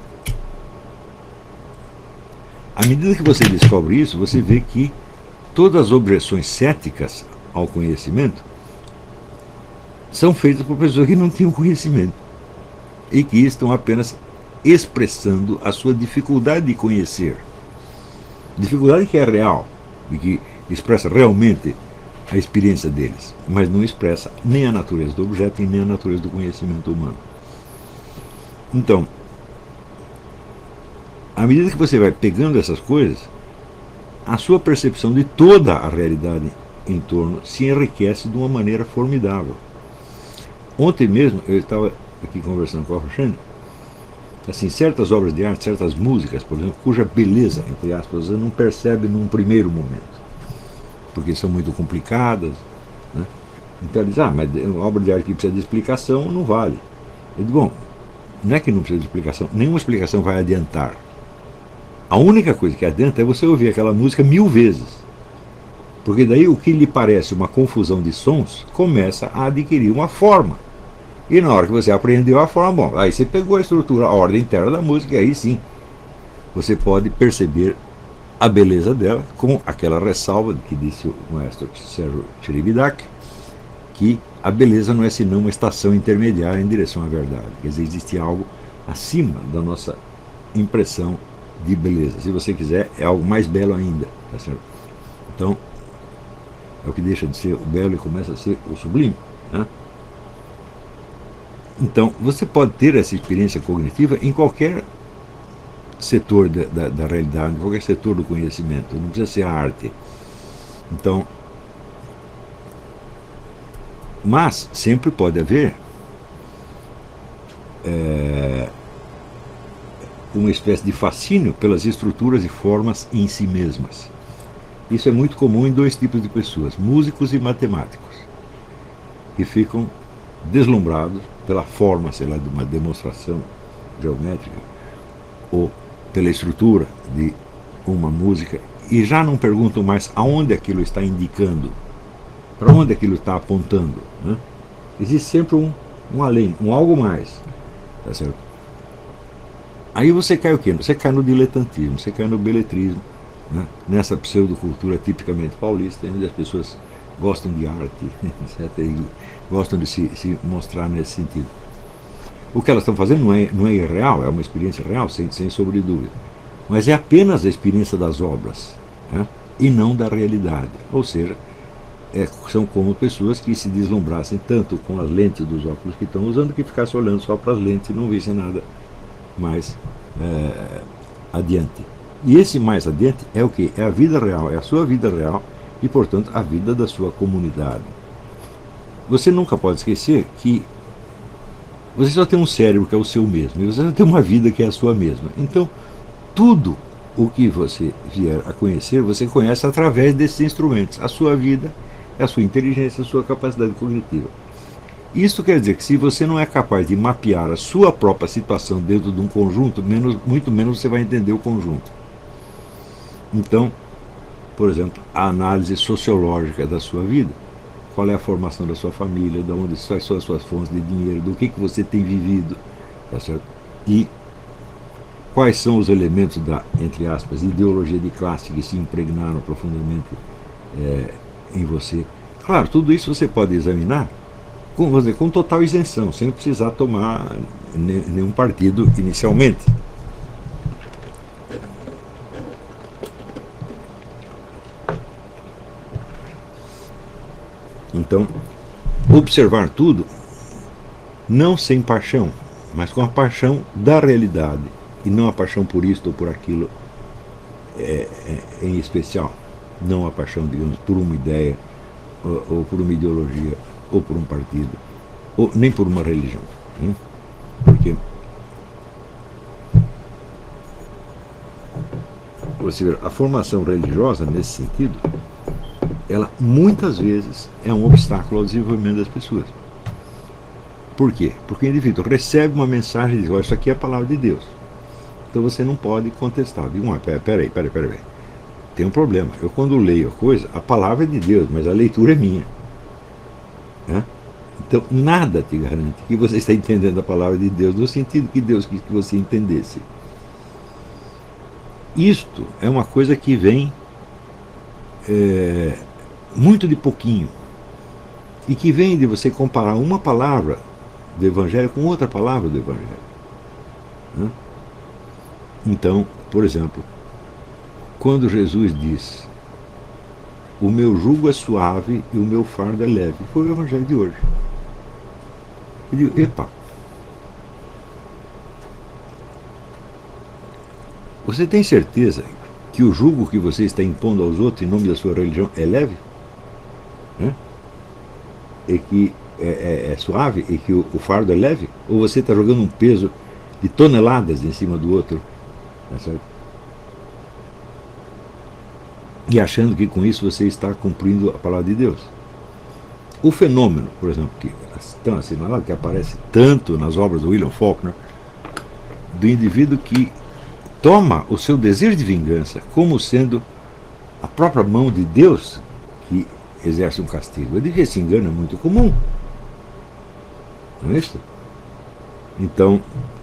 à medida que você descobre isso, você vê que todas as objeções céticas ao conhecimento são feitas por pessoas que não tinham conhecimento e que estão apenas expressando a sua dificuldade de conhecer. Dificuldade que é real e que expressa realmente a experiência deles, mas não expressa nem a natureza do objeto e nem a natureza do conhecimento humano. Então, à medida que você vai pegando essas coisas, a sua percepção de toda a realidade em torno se enriquece de uma maneira formidável. Ontem mesmo eu estava aqui conversando com a Roxane, assim, certas obras de arte, certas músicas, por exemplo, cuja beleza, entre aspas, você não percebe num primeiro momento, porque são muito complicadas, né? Então ele diz, mas uma obra de arte que precisa de explicação não vale. Eu digo, bom, não é que não precisa de explicação, nenhuma explicação vai adiantar. A única coisa que adianta é você ouvir aquela música 1000 vezes, porque daí o que lhe parece uma confusão de sons começa a adquirir uma forma. E na hora que você aprendeu a forma, bom, aí você pegou a estrutura, a ordem interna da música, e aí sim você pode perceber a beleza dela, com aquela ressalva que disse o maestro Sérgio Cheribidache, que a beleza não é senão uma estação intermediária em direção à verdade. Quer dizer, existe algo acima da nossa impressão de beleza. Se você quiser, é algo mais belo ainda. Tá certo? Então, é o que deixa de ser o belo e começa a ser o sublime. Né? Então, você pode ter essa experiência cognitiva em qualquer setor da realidade, em qualquer setor do conhecimento. Não precisa ser a arte. Então, mas sempre pode haver uma espécie de fascínio pelas estruturas e formas em si mesmas. Isso é muito comum em dois tipos de pessoas, músicos e matemáticos, que ficam deslumbrados pela forma, sei lá, de uma demonstração geométrica ou pela estrutura de uma música e já não perguntam mais aonde aquilo está indicando, para onde aquilo está apontando. Né? Existe sempre um além, um algo mais. Tá certo? Aí você cai o quê? Você cai no diletantismo, você cai no beletrismo, né? Nessa pseudocultura tipicamente paulista, onde as pessoas gostam de arte, etc. E gostam de se mostrar nesse sentido. O que elas estão fazendo não é irreal, é uma experiência real, sem sombra de dúvida. Mas é apenas a experiência das obras, né? E não da realidade. Ou seja, são como pessoas que se deslumbrassem tanto com as lentes dos óculos que estão usando que ficassem olhando só para as lentes e não vissem nada mais adiante. E esse mais adiante é o que? É a vida real, é a sua vida real e, portanto, a vida da sua comunidade. Você nunca pode esquecer que você só tem um cérebro que é o seu mesmo e você só tem uma vida que é a sua mesma. Então, tudo o que você vier a conhecer, você conhece através desses instrumentos. A sua vida, a sua inteligência, a sua capacidade cognitiva. Isso quer dizer que se você não é capaz de mapear a sua própria situação dentro de um conjunto, muito menos você vai entender o conjunto. Então, por exemplo, a análise sociológica da sua vida, qual é a formação da sua família, de onde são as suas fontes de dinheiro, do que você tem vivido, tá certo? E quais são os elementos da, entre aspas, ideologia de classe que se impregnaram profundamente em você. Claro, tudo isso você pode examinar com total isenção, sem precisar tomar nenhum partido inicialmente. Então, observar tudo, não sem paixão, mas com a paixão da realidade, e não a paixão por isto ou por aquilo em especial. Não a paixão, digamos, por uma ideia, ou por uma ideologia, ou por um partido, ou nem por uma religião. Hein? Porque você vê, a formação religiosa, nesse sentido, ela muitas vezes é um obstáculo ao desenvolvimento das pessoas. Por quê? Porque o indivíduo recebe uma mensagem e diz, isso aqui é a palavra de Deus. Então você não pode contestar. Digo, peraí. Tem um problema. Eu quando leio a coisa, a palavra é de Deus, mas a leitura é minha. Né? Então nada te garante que você está entendendo a palavra de Deus no sentido que Deus quis que você entendesse. Isto é uma coisa que vem muito de pouquinho e que vem de você comparar uma palavra do Evangelho com outra palavra do Evangelho. Né? Então, por exemplo, quando Jesus diz o meu jugo é suave e o meu fardo é leve, foi o Evangelho de hoje. Eu digo, epa, você tem certeza que o jugo que você está impondo aos outros em nome da sua religião é leve? Né? E que é suave e que o fardo é leve? Ou você está jogando um peso de toneladas em cima do outro? Tá certo? E achando que com isso você está cumprindo a palavra de Deus. O fenômeno, por exemplo, que tão assinalado, que aparece tanto nas obras do William Faulkner, do indivíduo que toma o seu desejo de vingança como sendo a própria mão de Deus que exerce um castigo. Eu digo que esse engano é muito comum. Não é isso? Então,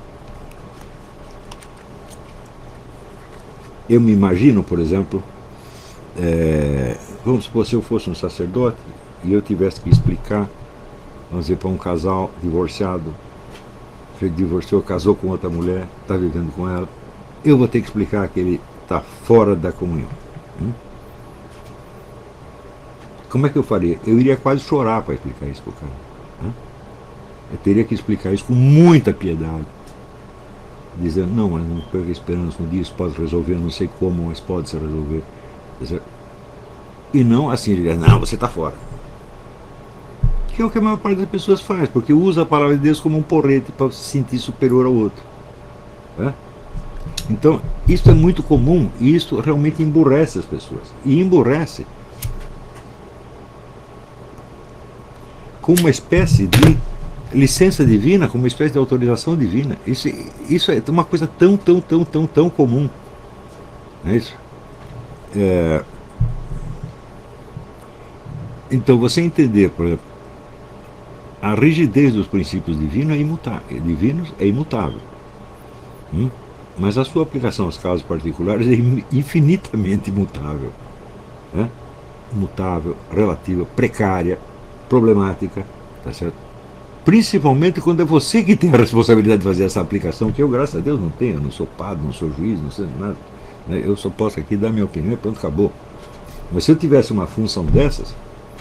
eu me imagino, por exemplo, vamos supor, se eu fosse um sacerdote e eu tivesse que explicar, vamos dizer, para um casal divorciado, ele divorciou, casou com outra mulher, está vivendo com ela, eu vou ter que explicar que ele está fora da comunhão. Como é que eu faria? Eu iria quase chorar para explicar isso para o cara. Eu teria que explicar isso com muita piedade, dizendo, não, mas não perca esperança, um dia isso pode resolver, não sei como, mas pode se resolver. E não assim, dizer, não, você está fora. Que é o que a maior parte das pessoas faz, porque usa a palavra de Deus como um porrete para se sentir superior ao outro. Então, isso é muito comum e isso realmente emburrece as pessoas. E emburrece com uma espécie de licença divina, com uma espécie de autorização divina. Isso é uma coisa tão comum. Não é isso? Então, você entender, por exemplo, a rigidez dos princípios divinos é imutável. Mas a sua aplicação aos casos particulares é infinitamente imutável. Imutável, relativa, precária, problemática, tá certo? Principalmente quando é você que tem a responsabilidade de fazer essa aplicação, que eu, graças a Deus, não tenho. Eu não sou padre, não sou juiz, não sei nada. Eu só posso aqui dar minha opinião e pronto, acabou. Mas se eu tivesse uma função dessas,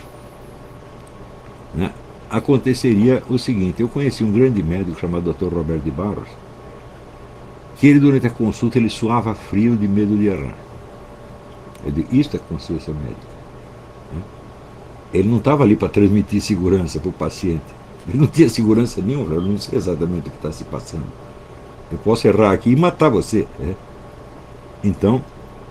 aconteceria o seguinte: eu conheci um grande médico chamado Dr. Roberto de Barros, que ele, durante a consulta, ele suava frio de medo de errar. Eu digo, isto é consciência médica. Ele não estava ali para transmitir segurança para o paciente. Ele não tinha segurança nenhuma, eu não sei exatamente o que está se passando. Eu posso errar aqui e matar você. Então,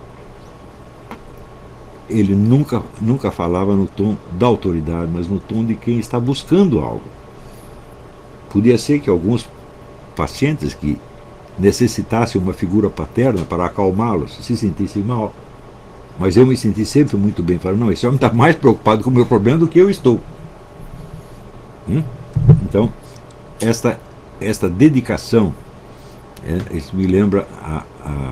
ele nunca falava no tom da autoridade, mas no tom de quem está buscando algo. Podia ser que alguns pacientes que necessitassem uma figura paterna para acalmá-los se sentissem mal. Mas eu me senti sempre muito bem. Falei, não, esse homem está mais preocupado com o meu problema do que eu estou. Então, esta dedicação, isso me lembra a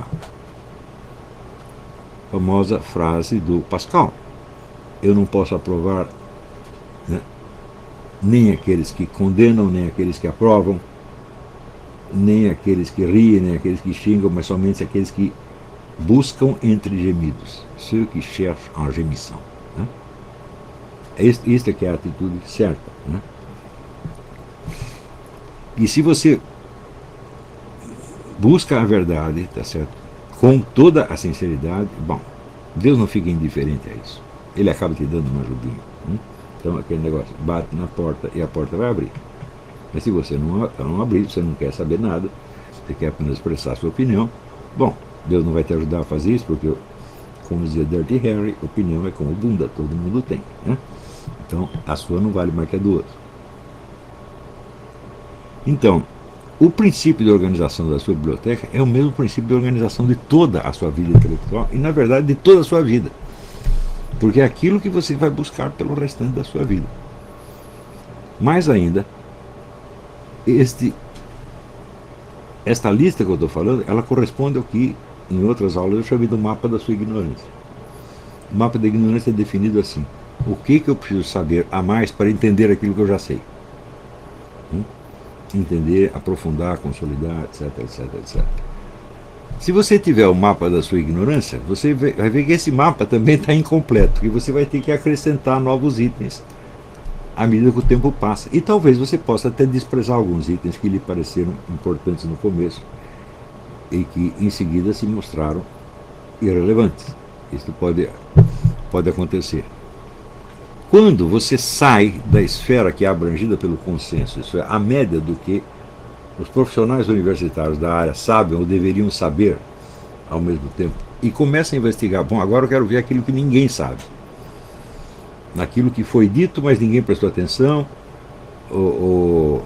famosa frase do Pascal: eu não posso aprovar nem aqueles que condenam, nem aqueles que aprovam, nem aqueles que riem, nem aqueles que xingam, mas somente aqueles que buscam entre gemidos, ceux qui cherchent en gemissant. Isto é que é a atitude certa. E se você busca a verdade, tá certo, com toda a sinceridade, bom, Deus não fica indiferente a isso. Ele acaba te dando uma ajudinha. Então aquele negócio, bate na porta e a porta vai abrir. Mas se você não abrir, você não quer saber nada, você quer apenas expressar a sua opinião, bom, Deus não vai te ajudar a fazer isso, porque, como dizia Dirty Harry, opinião é como bunda, todo mundo tem. Então, a sua não vale mais que a do outro. Então, o princípio de organização da sua biblioteca é o mesmo princípio de organização de toda a sua vida intelectual e, na verdade, de toda a sua vida. Porque é aquilo que você vai buscar pelo restante da sua vida. Mais ainda, esta lista que eu estou falando, ela corresponde ao que, em outras aulas, eu chamei do mapa da sua ignorância. O mapa da ignorância é definido assim: o que eu preciso saber a mais para entender aquilo que eu já sei? Entender, aprofundar, consolidar, etc. Se você tiver o mapa da sua ignorância, você vai ver que esse mapa também está incompleto, que você vai ter que acrescentar novos itens à medida que o tempo passa. E talvez você possa até desprezar alguns itens que lhe pareceram importantes no começo e que em seguida se mostraram irrelevantes. Isso pode acontecer. Quando você sai da esfera que é abrangida pelo consenso, isso é, a média do que os profissionais universitários da área sabem ou deveriam saber ao mesmo tempo, e começa a investigar, bom, agora eu quero ver aquilo que ninguém sabe. Naquilo que foi dito, mas ninguém prestou atenção, ou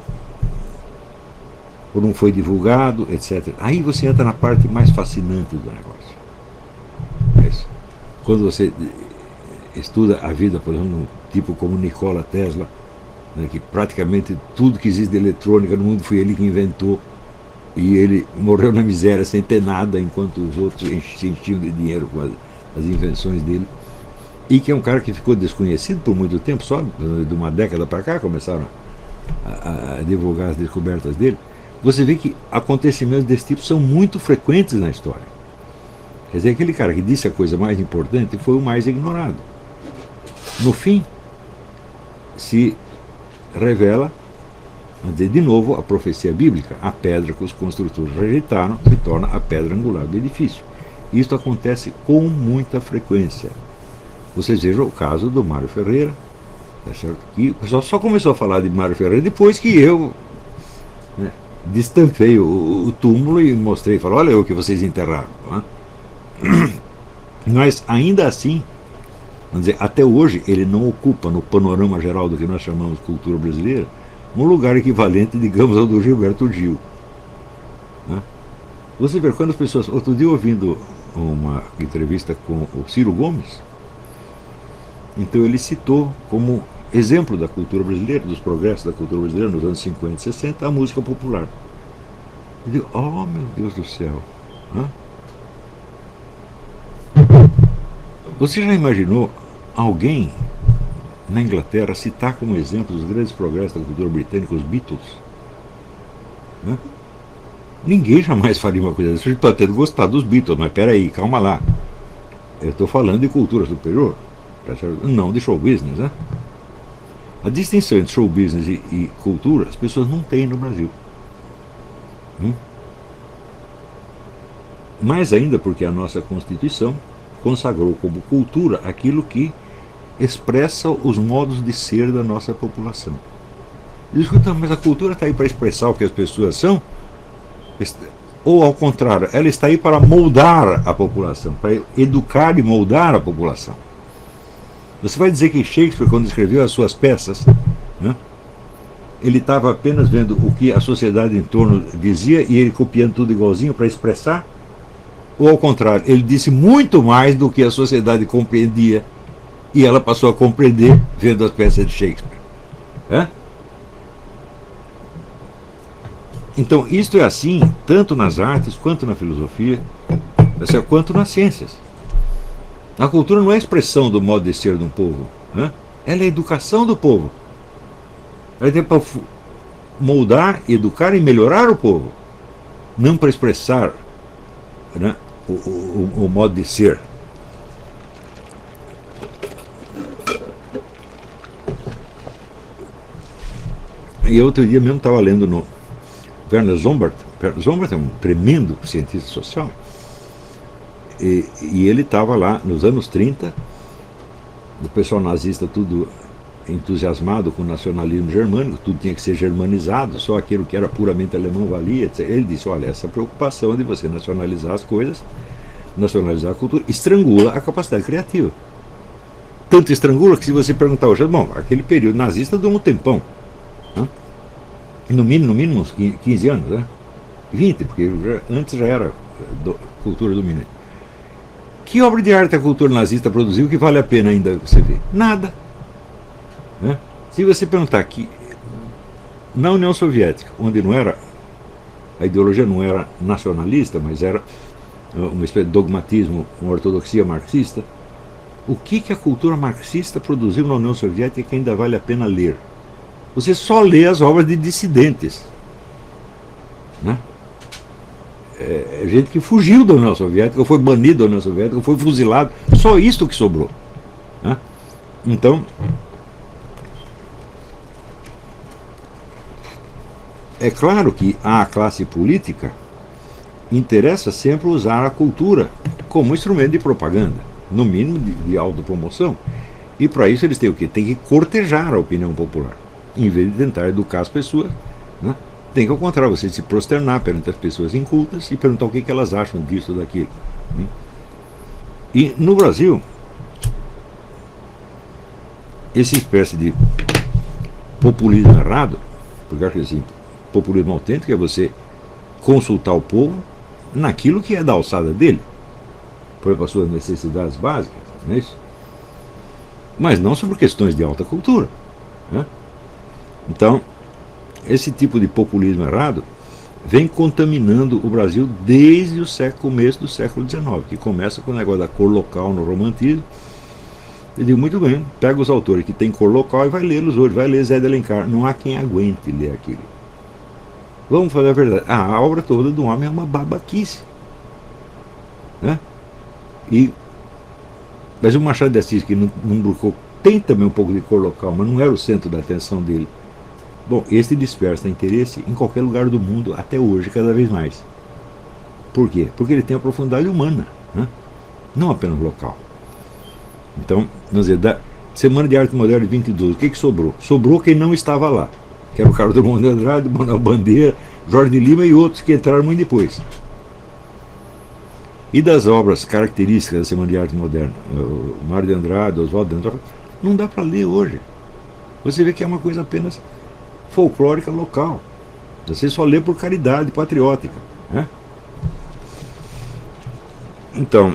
não foi divulgado, etc. Aí você entra na parte mais fascinante do negócio. É isso. Quando você estuda a vida, por exemplo, um tipo como Nikola Tesla, que praticamente tudo que existe de eletrônica no mundo foi ele que inventou, e ele morreu na miséria sem ter nada, enquanto os outros se enchiam de dinheiro com as invenções dele, e que é um cara que ficou desconhecido por muito tempo, só de uma década para cá começaram a divulgar as descobertas dele, você vê que acontecimentos desse tipo são muito frequentes na história. Quer dizer, aquele cara que disse a coisa mais importante foi o mais ignorado. No fim, se revela, vamos dizer, de novo, a profecia bíblica: a pedra que os construtores rejeitaram se torna a pedra angular do edifício. Isso acontece com muita frequência. Vocês vejam o caso do Mário Ferreira, tá certo? Que o pessoal só começou a falar de Mário Ferreira depois que eu, né, destampei o túmulo e mostrei, falei: olha o que vocês enterraram. Né? Mas ainda assim, vamos dizer, até hoje ele não ocupa no panorama geral do que nós chamamos de cultura brasileira um lugar equivalente, digamos, ao do Gilberto Gil. Né? Você vê, quando as pessoas... Outro dia, ouvindo uma entrevista com o Ciro Gomes, então ele citou como exemplo da cultura brasileira, dos progressos da cultura brasileira nos anos 50 e 60, a música popular. Eu digo: oh, meu Deus do céu! Né? Você já imaginou alguém na Inglaterra citar como exemplo os grandes progressos da cultura britânica os Beatles? Né? Ninguém jamais faria uma coisa dessa. Você pode ter gostado dos Beatles, mas peraí, calma lá. Eu estou falando de cultura superior, não de show business. Né? A distinção entre show business e cultura as pessoas não têm no Brasil. Mais ainda porque a nossa Constituição consagrou como cultura aquilo que expressa os modos de ser da nossa população. Diz: mas a cultura está aí para expressar o que as pessoas são? Ou ao contrário, ela está aí para moldar a população, para educar e moldar a população. Você vai dizer que Shakespeare, quando escreveu as suas peças, né, ele estava apenas vendo o que a sociedade em torno dizia e ele copiando tudo igualzinho para expressar? Ou ao contrário, ele disse muito mais do que a sociedade compreendia e ela passou a compreender vendo as peças de Shakespeare? É? Então, isto é assim tanto nas artes, quanto na filosofia, quanto nas ciências. A cultura não é a expressão do modo de ser de um povo, né? Ela é a educação do povo. Ela é para moldar, educar e melhorar o povo, não para expressar, né, o modo de ser. E outro dia mesmo estava lendo no Werner Zombart. Zombart é um tremendo cientista social. E ele estava lá nos anos 30, o pessoal nazista tudo entusiasmado com o nacionalismo germânico, tudo tinha que ser germanizado, só aquilo que era puramente alemão valia, etc. Ele disse: olha, essa preocupação de você nacionalizar as coisas, nacionalizar a cultura, estrangula a capacidade criativa. Tanto estrangula que, se você perguntar hoje, bom, aquele período nazista deu um tempão, né? No mínimo uns 15 anos, né? 20, porque antes já era cultura dominante. Que obra de arte a cultura nazista produziu que vale a pena ainda você ver? Nada. Né? Se você perguntar aqui, na União Soviética, onde não era, a ideologia não era nacionalista, mas era uma espécie de dogmatismo, uma ortodoxia marxista, o que a cultura marxista produziu na União Soviética que ainda vale a pena ler? Você só lê as obras de dissidentes. Né? Gente que fugiu da União Soviética, ou foi banido da União Soviética, ou foi fuzilado. Só isso que sobrou. Né? Então, é claro que a classe política interessa sempre usar a cultura como instrumento de propaganda, no mínimo de autopromoção. E para isso eles têm o quê? Tem que cortejar a opinião popular, em vez de tentar educar as pessoas. Né? Tem que, ao contrário, você se prosternar perante as pessoas incultas e perguntar o que elas acham disso ou daquilo. Né? E no Brasil, essa espécie de populismo errado, porque eu acho que assim, populismo autêntico é você consultar o povo naquilo que é da alçada dele, para as suas necessidades básicas, não é isso? Mas não sobre questões de alta cultura. Né? Então, esse tipo de populismo errado vem contaminando o Brasil desde o começo do século XIX, que começa com o negócio da cor local no romantismo. Eu digo: muito bem, pega os autores que têm cor local e vai lê-los hoje, vai ler Zé de Alencar. Não há quem aguente ler aquilo. Vamos falar a verdade. A obra toda do homem é uma babaquice. Né? E, mas o Machado de Assis, que não blocou, tem também um pouco de cor local, mas não era o centro da atenção dele. Bom, esse desperta interesse em qualquer lugar do mundo, até hoje, cada vez mais. Por quê? Porque ele tem a profundidade humana, né? Não apenas local. Então, vamos dizer, da Semana de Arte Moderna de 22, o que sobrou? Sobrou quem não estava lá, que era o Carlos Drummond de Andrade, Manuel Bandeira, Jorge de Lima e outros que entraram muito depois. E das obras características da Semana de Arte Moderna, o Mário de Andrade, Oswaldo de Andrade, não dá para ler hoje. Você vê que é uma coisa apenas folclórica local. Você só lê por caridade patriótica. Né? Então,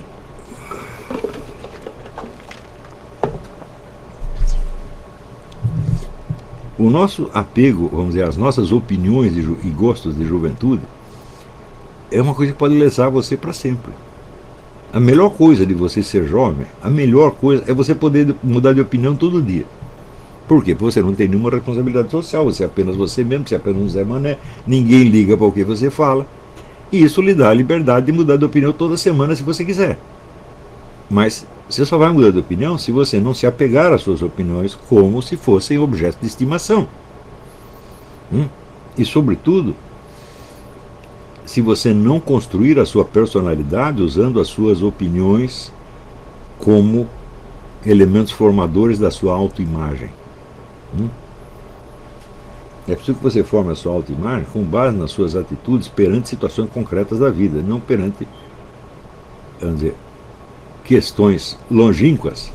o nosso apego, vamos dizer, às nossas opiniões e gostos de juventude é uma coisa que pode lesar você para sempre. A melhor coisa de você ser jovem, a melhor coisa é você poder mudar de opinião todo dia. Por quê? Porque você não tem nenhuma responsabilidade social, você é apenas você mesmo, você é apenas um Zé Mané, ninguém liga para o que você fala. E isso lhe dá a liberdade de mudar de opinião toda semana se você quiser. Mas você só vai mudar de opinião se você não se apegar às suas opiniões como se fossem objetos de estimação. E, sobretudo, se você não construir a sua personalidade usando as suas opiniões como elementos formadores da sua autoimagem. É preciso que você forme a sua autoimagem com base nas suas atitudes perante situações concretas da vida, não perante, vamos dizer, questões longínquas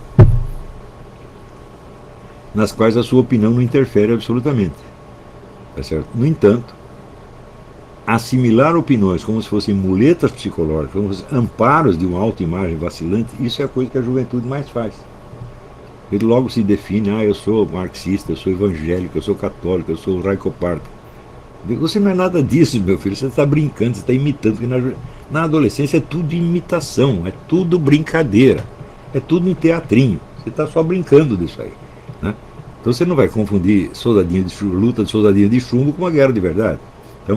nas quais a sua opinião não interfere absolutamente. Tá certo? No entanto, assimilar opiniões como se fossem muletas psicológicas, como se fossem amparos de uma autoimagem vacilante, isso é a coisa que a juventude mais faz. Ele logo se define, eu sou marxista, eu sou evangélico, eu sou católico, eu sou raicoparta. Você não é nada disso, meu filho, você está brincando, você está imitando, porque na adolescência é tudo imitação, é tudo brincadeira, é tudo um teatrinho, você está só brincando disso aí. Né? Então você não vai confundir soldadinho de chumbo, luta de soldadinho de chumbo com uma guerra de verdade. Então,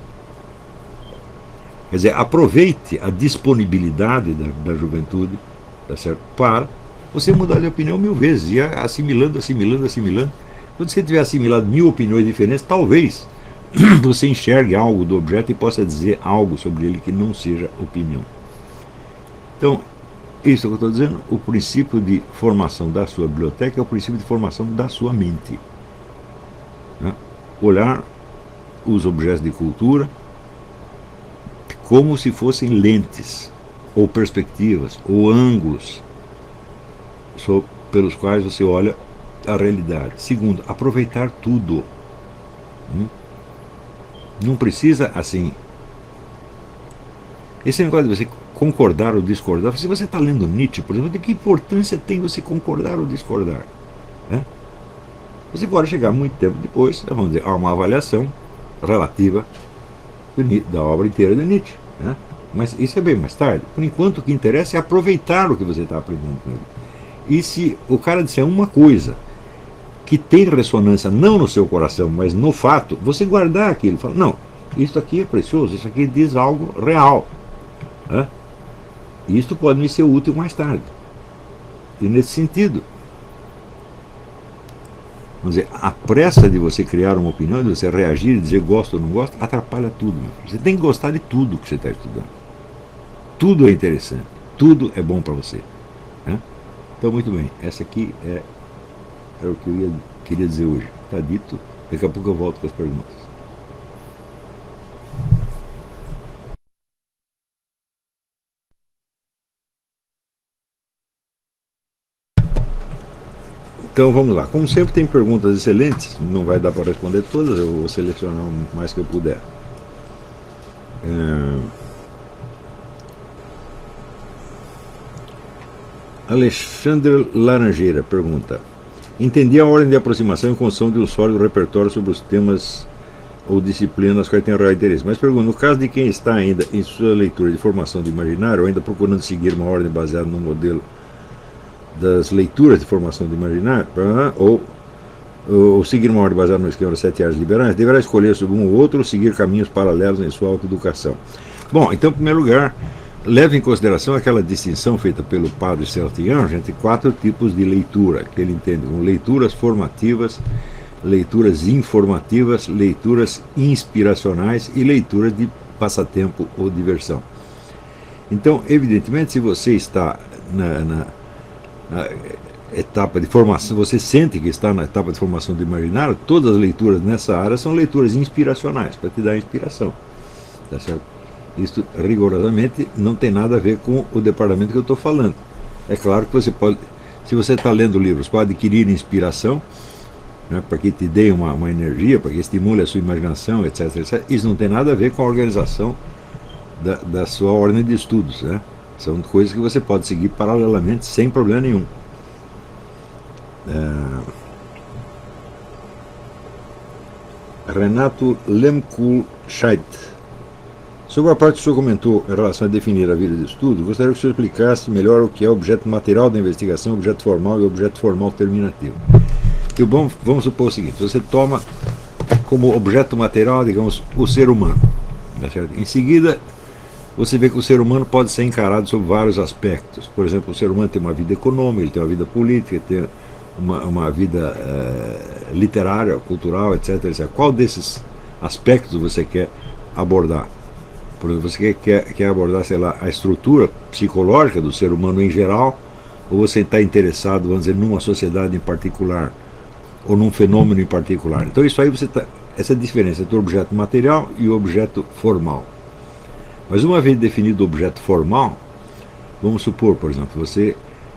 quer dizer, aproveite a disponibilidade da juventude, tá certo? Para você mudar de opinião 1000 vezes, e assimilando. Quando você tiver assimilado 1000 opiniões diferentes, talvez você enxergue algo do objeto e possa dizer algo sobre ele que não seja opinião. Então, isso que eu estou dizendo, o princípio de formação da sua biblioteca é o princípio de formação da sua mente. Né? Olhar os objetos de cultura como se fossem lentes, ou perspectivas, ou ângulos pelos quais você olha a realidade. Segundo, aproveitar tudo. Não precisa, assim... Esse negócio de você concordar ou discordar, se você está lendo Nietzsche, por exemplo, de que importância tem você concordar ou discordar? Né? Você pode chegar muito tempo depois, vamos dizer, a uma avaliação relativa da obra inteira de Nietzsche. Né? Mas isso é bem mais tarde. Por enquanto, o que interessa é aproveitar o que você está aprendendo com ele. E se o cara disser uma coisa que tem ressonância não no seu coração, mas no fato, você guardar aquilo. Fala, não, isso aqui é precioso, isso aqui diz algo real. Né? E isto pode me ser útil mais tarde. E nesse sentido, vamos dizer, a pressa de você criar uma opinião, de você reagir, dizer gosto ou não gosto, atrapalha tudo. Você tem que gostar de tudo que você está estudando. Tudo é interessante, tudo é bom para você. Né? Então, muito bem, essa aqui é o que eu queria dizer hoje. Está dito, daqui a pouco eu volto com as perguntas. Então vamos lá. Como sempre tem perguntas excelentes, não vai dar para responder todas, eu vou selecionar o mais que eu puder. Alexandre Laranjeira pergunta: entendi a ordem de aproximação em função de um sólido repertório sobre os temas ou disciplinas nas quais tem real interesse. Mas pergunto, no caso de quem está ainda em sua leitura de formação de imaginário, ou ainda procurando seguir uma ordem baseada no modelo das leituras de formação de imaginário, ou ou seguir uma ordem baseada no esquema das 7 áreas liberais, deverá escolher sobre um ou outro ou seguir caminhos paralelos em sua autoeducação. Bom, então, em primeiro lugar, leve em consideração aquela distinção feita pelo padre Sertian entre 4 tipos de leitura, que ele entende como leituras formativas, leituras informativas, leituras inspiracionais e leituras de passatempo ou diversão. Então, evidentemente, se você está na etapa de formação, você sente que está na etapa de formação do imaginário, todas as leituras nessa área são leituras inspiracionais, para te dar inspiração. Tá certo? Isso, rigorosamente, não tem nada a ver com o departamento que eu estou falando. É claro que você pode, se você está lendo livros, pode adquirir inspiração, né, para que te dê uma energia, para que estimule a sua imaginação, etc, etc. Isso não tem nada a ver com a organização da sua ordem de estudos, né? São coisas que você pode seguir paralelamente sem problema nenhum. Renato Lemkulscheit. Sobre a parte que o senhor comentou em relação a definir a vida de estudo, gostaria que o senhor explicasse melhor o que é objeto material da investigação, objeto formal e objeto formal terminativo. E vamos supor o seguinte: você toma como objeto material, digamos, o ser humano. Tá certo? Em seguida, você vê que o ser humano pode ser encarado sob vários aspectos. Por exemplo, o ser humano tem uma vida econômica, ele tem uma vida política, ele tem uma vida literária, cultural, etc, etc. Qual desses aspectos você quer abordar? Por exemplo, você quer abordar, sei lá, a estrutura psicológica do ser humano em geral, ou você está interessado, vamos dizer, numa sociedade em particular, ou num fenômeno em particular. Então isso aí essa diferença entre o objeto material e o objeto formal. Mas uma vez definido o objeto formal, vamos supor, por exemplo, você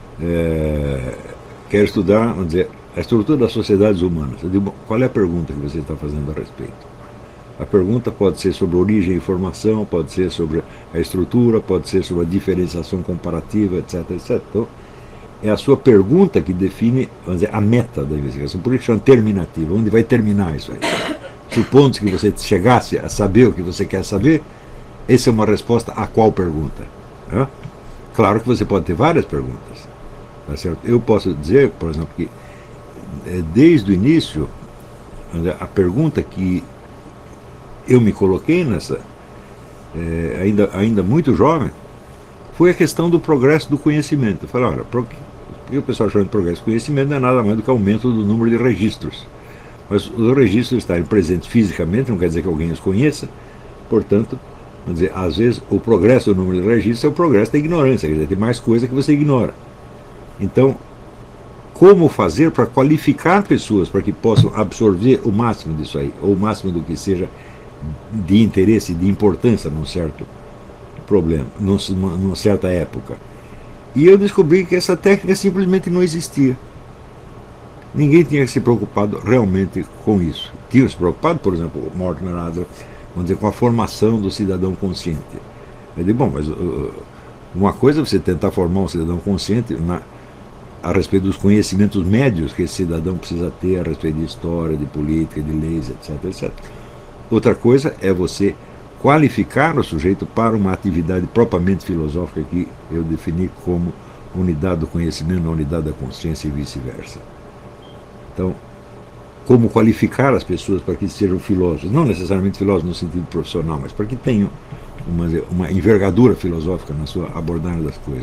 quer estudar, vamos dizer, a estrutura das sociedades humanas. Eu digo, qual é a pergunta que você está fazendo a respeito? A pergunta pode ser sobre origem e formação, pode ser sobre a estrutura, pode ser sobre a diferenciação comparativa, etc, etc. Então, é a sua pergunta que define, vamos dizer, a meta da investigação. Por isso chama terminativa, onde vai terminar isso aí. Supondo que você chegasse a saber o que você quer saber, essa é uma resposta a qual pergunta? Né? Claro que você pode ter várias perguntas. Tá certo? Eu posso dizer, por exemplo, que desde o início, a pergunta que eu me coloquei nessa, ainda muito jovem, foi a questão do progresso do conhecimento. Eu falei, olha, o que o pessoal chama de progresso do conhecimento não é nada mais do que aumento do número de registros. Mas os registros estarem presentes fisicamente não quer dizer que alguém os conheça, portanto, vamos dizer, às vezes o progresso do número de registros é o progresso da ignorância, quer dizer, tem mais coisa que você ignora. Então, como fazer para qualificar pessoas para que possam absorver o máximo disso aí, ou o máximo do que seja de interesse, de importância num certo problema, numa certa época. E eu descobri que essa técnica simplesmente não existia. Ninguém tinha se preocupado realmente com isso. Tinha se preocupado, por exemplo, o Mortimer Adler, vamos dizer, com a formação do cidadão consciente. Eu digo, bom, mas uma coisa é você tentar formar um cidadão consciente a respeito dos conhecimentos médios que esse cidadão precisa ter a respeito de história, de política, de leis, etc, etc. Outra coisa é você qualificar o sujeito para uma atividade propriamente filosófica que eu defini como unidade do conhecimento, a unidade da consciência e vice-versa. Então, como qualificar as pessoas para que sejam filósofos, não necessariamente filósofos no sentido profissional, mas para que tenham uma envergadura filosófica na sua abordagem das coisas.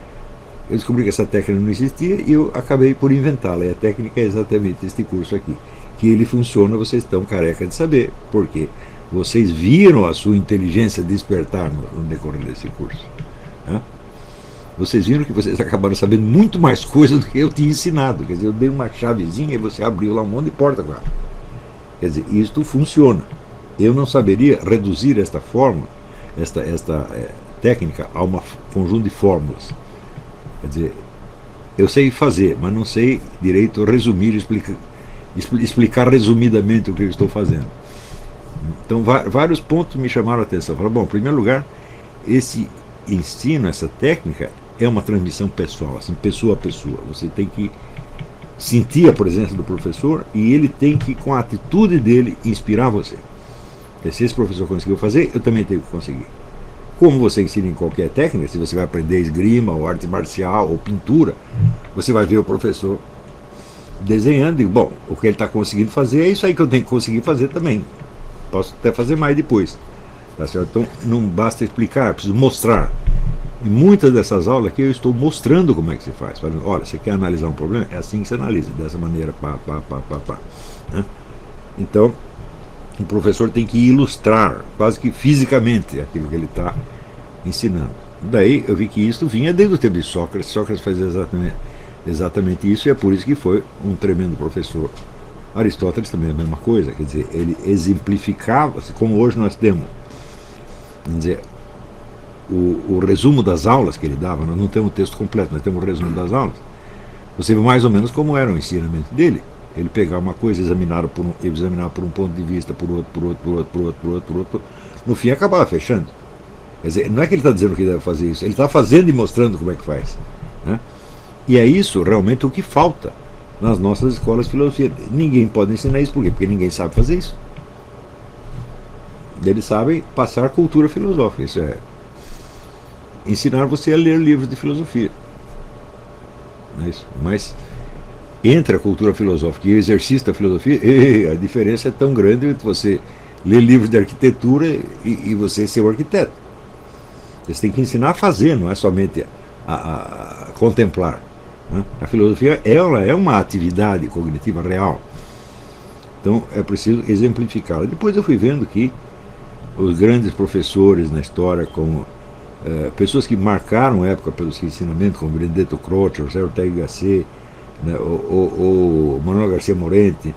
Eu descobri que essa técnica não existia e eu acabei por inventá-la. E a técnica é exatamente este curso aqui. Que ele funciona, vocês estão careca de saber, porque vocês viram a sua inteligência despertar no decorrer desse curso. Né? Vocês viram que vocês acabaram sabendo muito mais coisas do que eu tinha ensinado. Quer dizer, eu dei uma chavezinha e você abriu lá um monte de porta agora. Quer dizer, isto funciona. Eu não saberia reduzir esta fórmula, esta técnica, a um conjunto de fórmulas. Quer dizer, eu sei fazer, mas não sei direito resumir, explicar resumidamente o que eu estou fazendo. Então, vários pontos me chamaram a atenção. Falaram, bom, em primeiro lugar, esse ensino, essa técnica, é uma transmissão pessoal, assim, pessoa a pessoa. Você tem que sentir a presença do professor e ele tem que, com a atitude dele, inspirar você. Porque se esse professor conseguiu fazer, eu também tenho que conseguir. Como você ensina em qualquer técnica, se você vai aprender esgrima, ou arte marcial, ou pintura, você vai ver o professor desenhando, digo, bom, o que ele está conseguindo fazer é isso aí que eu tenho que conseguir fazer também. Posso até fazer mais depois. Tá certo? Então não basta explicar, é preciso mostrar. Em muitas dessas aulas aqui eu estou mostrando como é que se faz. Falando, olha, você quer analisar um problema? É assim que você analisa, dessa maneira, pá, pá, pá, pá, pá. Né? Então, o professor tem que ilustrar, quase que fisicamente, aquilo que ele está ensinando. Daí eu vi que isso vinha desde o tempo de Sócrates. Sócrates fazia exatamente isso, e é por isso que foi um tremendo professor. Aristóteles também é a mesma coisa, quer dizer, ele exemplificava, como hoje nós temos, quer dizer, o resumo das aulas que ele dava. Nós não temos o texto completo, nós temos o resumo das aulas. Você vê mais ou menos como era o ensinamento dele. Ele pegava uma coisa, examinava por um ponto de vista, por outro, por outro, por outro, por outro, por outro, por outro. No fim acabava fechando. Quer dizer, não é que ele está dizendo que deve fazer isso, ele está fazendo e mostrando como é que faz. Né? E é isso realmente o que falta nas nossas escolas de filosofia. Ninguém pode ensinar isso, por quê? Porque ninguém sabe fazer isso. Eles sabem passar cultura filosófica, isso é ensinar você a ler livros de filosofia. Não é isso? Mas entre a cultura filosófica e o exercício da filosofia, a diferença é tão grande entre você ler livros de arquitetura e você ser um arquiteto. Você tem que ensinar a fazer, não é somente a contemplar. Né? A filosofia ela é uma atividade cognitiva real. Então é preciso exemplificá-la. Depois eu fui vendo que os grandes professores na história, como pessoas que marcaram a época pelo seu ensinamento, como Benedetto Croce, José Ortega y Gasset, né, o Manuel Garcia Morente,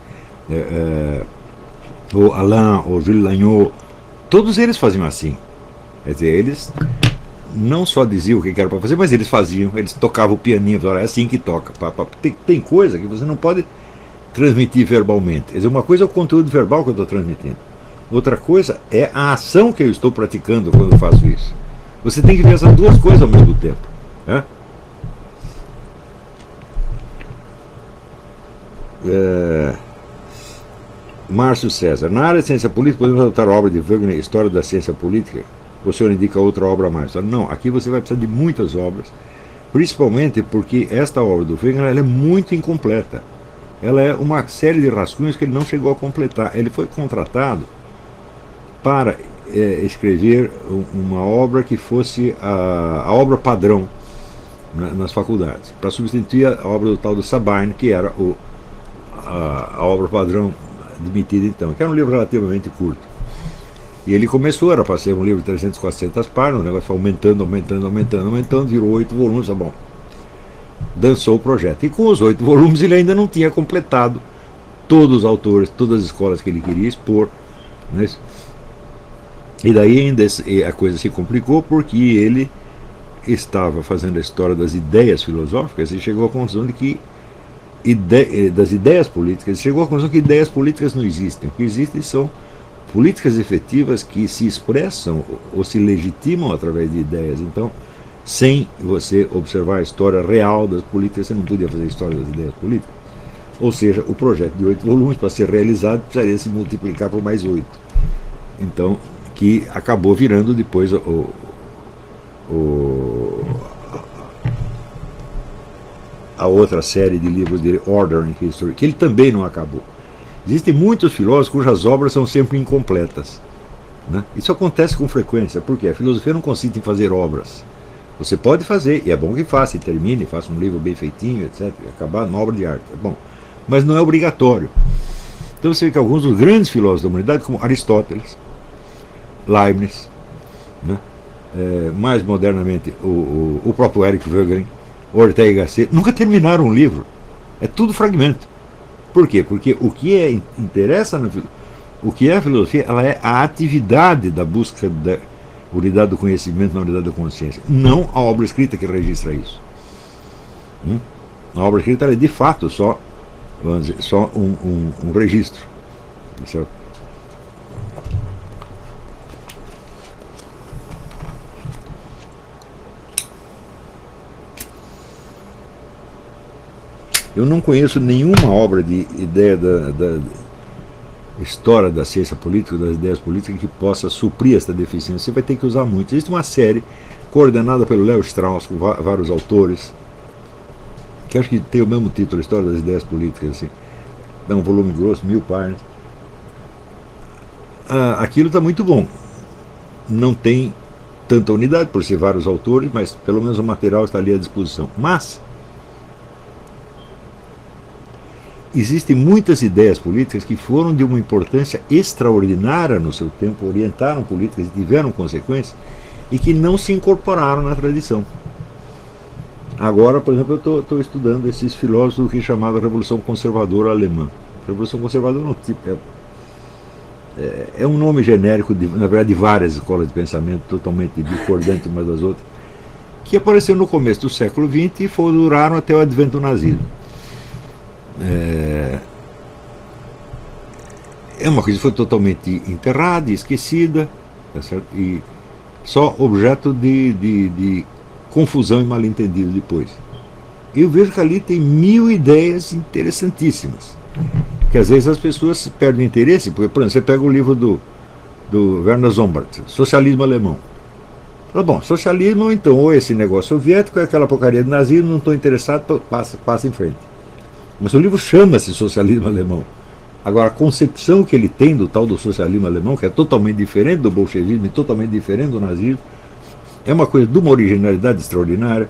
o Alain, o Gilles Lagneau, todos eles faziam assim. Quer dizer, eles não só diziam o que era para fazer, mas eles faziam, eles tocavam o pianinho, falaram, é assim que toca. Tem coisa que você não pode transmitir verbalmente. Quer dizer, uma coisa é o conteúdo verbal que eu estou transmitindo, outra coisa é a ação que eu estou praticando quando eu faço isso. Você tem que ver essas duas coisas ao mesmo tempo. Né? Márcio César. Na área de ciência política, podemos adotar a obra de Wegener, História da Ciência Política? O senhor indica outra obra a mais? Não, aqui você vai precisar de muitas obras, principalmente porque esta obra do Wegener ela é muito incompleta. Ela é uma série de rascunhos que ele não chegou a completar. Ele foi contratado para escrever uma obra que fosse a obra padrão nas faculdades, para substituir a obra do tal do Sabine, que era a obra padrão admitida então, que era um livro relativamente curto. E ele começou, era para ser um livro de 300, 400 páginas, o negócio foi aumentando, virou 8 volumes, tá bom. Dançou o projeto. E com os 8 volumes ele ainda não tinha completado todos os autores, todas as escolas que ele queria expor. Né? E daí ainda a coisa se complicou porque ele estava fazendo a história das ideias filosóficas e chegou à conclusão de que das ideias políticas, chegou à conclusão que ideias políticas não existem. O que existem são políticas efetivas que se expressam ou se legitimam através de ideias. Então, sem você observar a história real das políticas, você não podia fazer a história das ideias políticas. Ou seja, o projeto de 8 volumes, para ser realizado, precisaria se multiplicar por mais 8. Então, que acabou virando depois a outra série de livros dele, Order and History, que ele também não acabou. Existem muitos filósofos cujas obras são sempre incompletas. Né? Isso acontece com frequência, porque a filosofia não consiste em fazer obras. Você pode fazer, e é bom que faça, e termine, faça um livro bem feitinho, etc., e acabar numa obra de arte, é bom. Mas não é obrigatório. Então você vê que alguns dos grandes filósofos da humanidade, como Aristóteles, Leibniz, né? Mais modernamente o próprio Eric Wegener, Ortega y Gasset, nunca terminaram um livro. É tudo fragmento. Por quê? Porque o que interessa o que é a filosofia, ela é a atividade da busca da unidade do conhecimento na unidade da consciência, não a obra escrita que registra isso. A obra escrita é de fato só, vamos dizer, só um registro. Certo? Eu não conheço nenhuma obra de ideia da história da ciência política, das ideias políticas, que possa suprir essa deficiência. Você vai ter que usar muito. Existe uma série coordenada pelo Léo Strauss, com vários autores, que acho que tem o mesmo título, História das Ideias Políticas, assim. É um volume grosso, 1000 páginas. Aquilo está muito bom. Não tem tanta unidade, por ser vários autores, mas pelo menos o material está ali à disposição. Mas existem muitas ideias políticas que foram de uma importância extraordinária no seu tempo, orientaram políticas e tiveram consequências, e que não se incorporaram na tradição. Agora, por exemplo, eu estou estudando esses filósofos que chamavam Revolução Conservadora Alemã. Revolução Conservadora não, é um nome genérico, na verdade, de várias escolas de pensamento totalmente discordantes umas das outras, que apareceu no começo do século XX e duraram até o advento do nazismo. É uma coisa que foi totalmente enterrada e esquecida, tá certo? E só objeto de confusão e mal-entendido depois. Eu vejo que ali tem 1000 ideias interessantíssimas, que às vezes as pessoas perdem interesse, porque, por exemplo, você pega o livro do Werner Sombart, Socialismo Alemão. Fala, bom, socialismo, então, ou esse negócio soviético, ou aquela porcaria de nazismo, não estou interessado, passa em frente. Mas o livro chama-se Socialismo Alemão. Agora, a concepção que ele tem do tal do socialismo alemão, que é totalmente diferente do bolchevismo e totalmente diferente do nazismo, é uma coisa de uma originalidade extraordinária,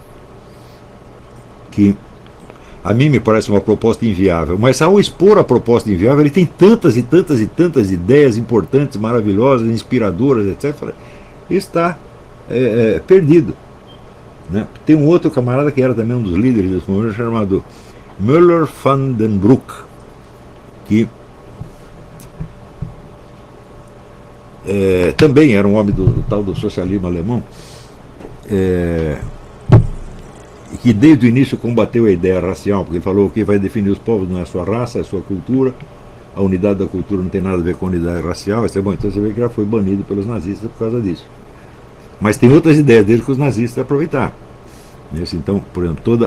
que a mim me parece uma proposta inviável. Mas ao expor a proposta inviável, ele tem tantas e tantas e tantas ideias importantes, maravilhosas, inspiradoras, etc. Ele está perdido. Né? Tem um outro camarada que era também um dos líderes desse movimento, chamado Müller van den Broek, que também era um homem do tal do socialismo alemão, que desde o início combateu a ideia racial, porque ele falou que vai definir os povos não é a sua raça, é a sua cultura, a unidade da cultura não tem nada a ver com a unidade racial. Bom, então você vê que já foi banido pelos nazistas por causa disso. Mas tem outras ideias dele que os nazistas aproveitaram. Então, por exemplo,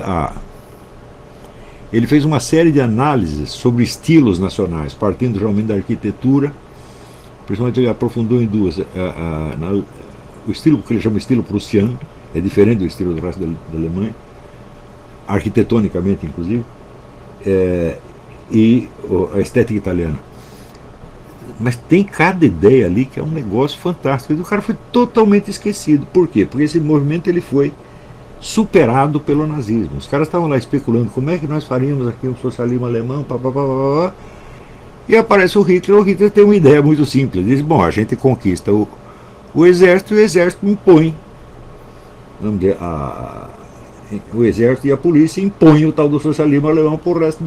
ele fez uma série de análises sobre estilos nacionais, partindo realmente da arquitetura. Principalmente ele aprofundou em duas. O estilo que ele chama de estilo prussiano é diferente do estilo do resto da Alemanha, arquitetonicamente inclusive, e a estética italiana. Mas tem cada ideia ali que é um negócio fantástico. E o cara foi totalmente esquecido. Por quê? Porque esse movimento ele foi superado pelo nazismo. Os caras estavam lá especulando como é que nós faríamos aqui um socialismo alemão, e aparece o Hitler tem uma ideia muito simples. Diz, bom, a gente conquista o exército e o exército impõe, o exército e a polícia impõem o tal do socialismo alemão por resto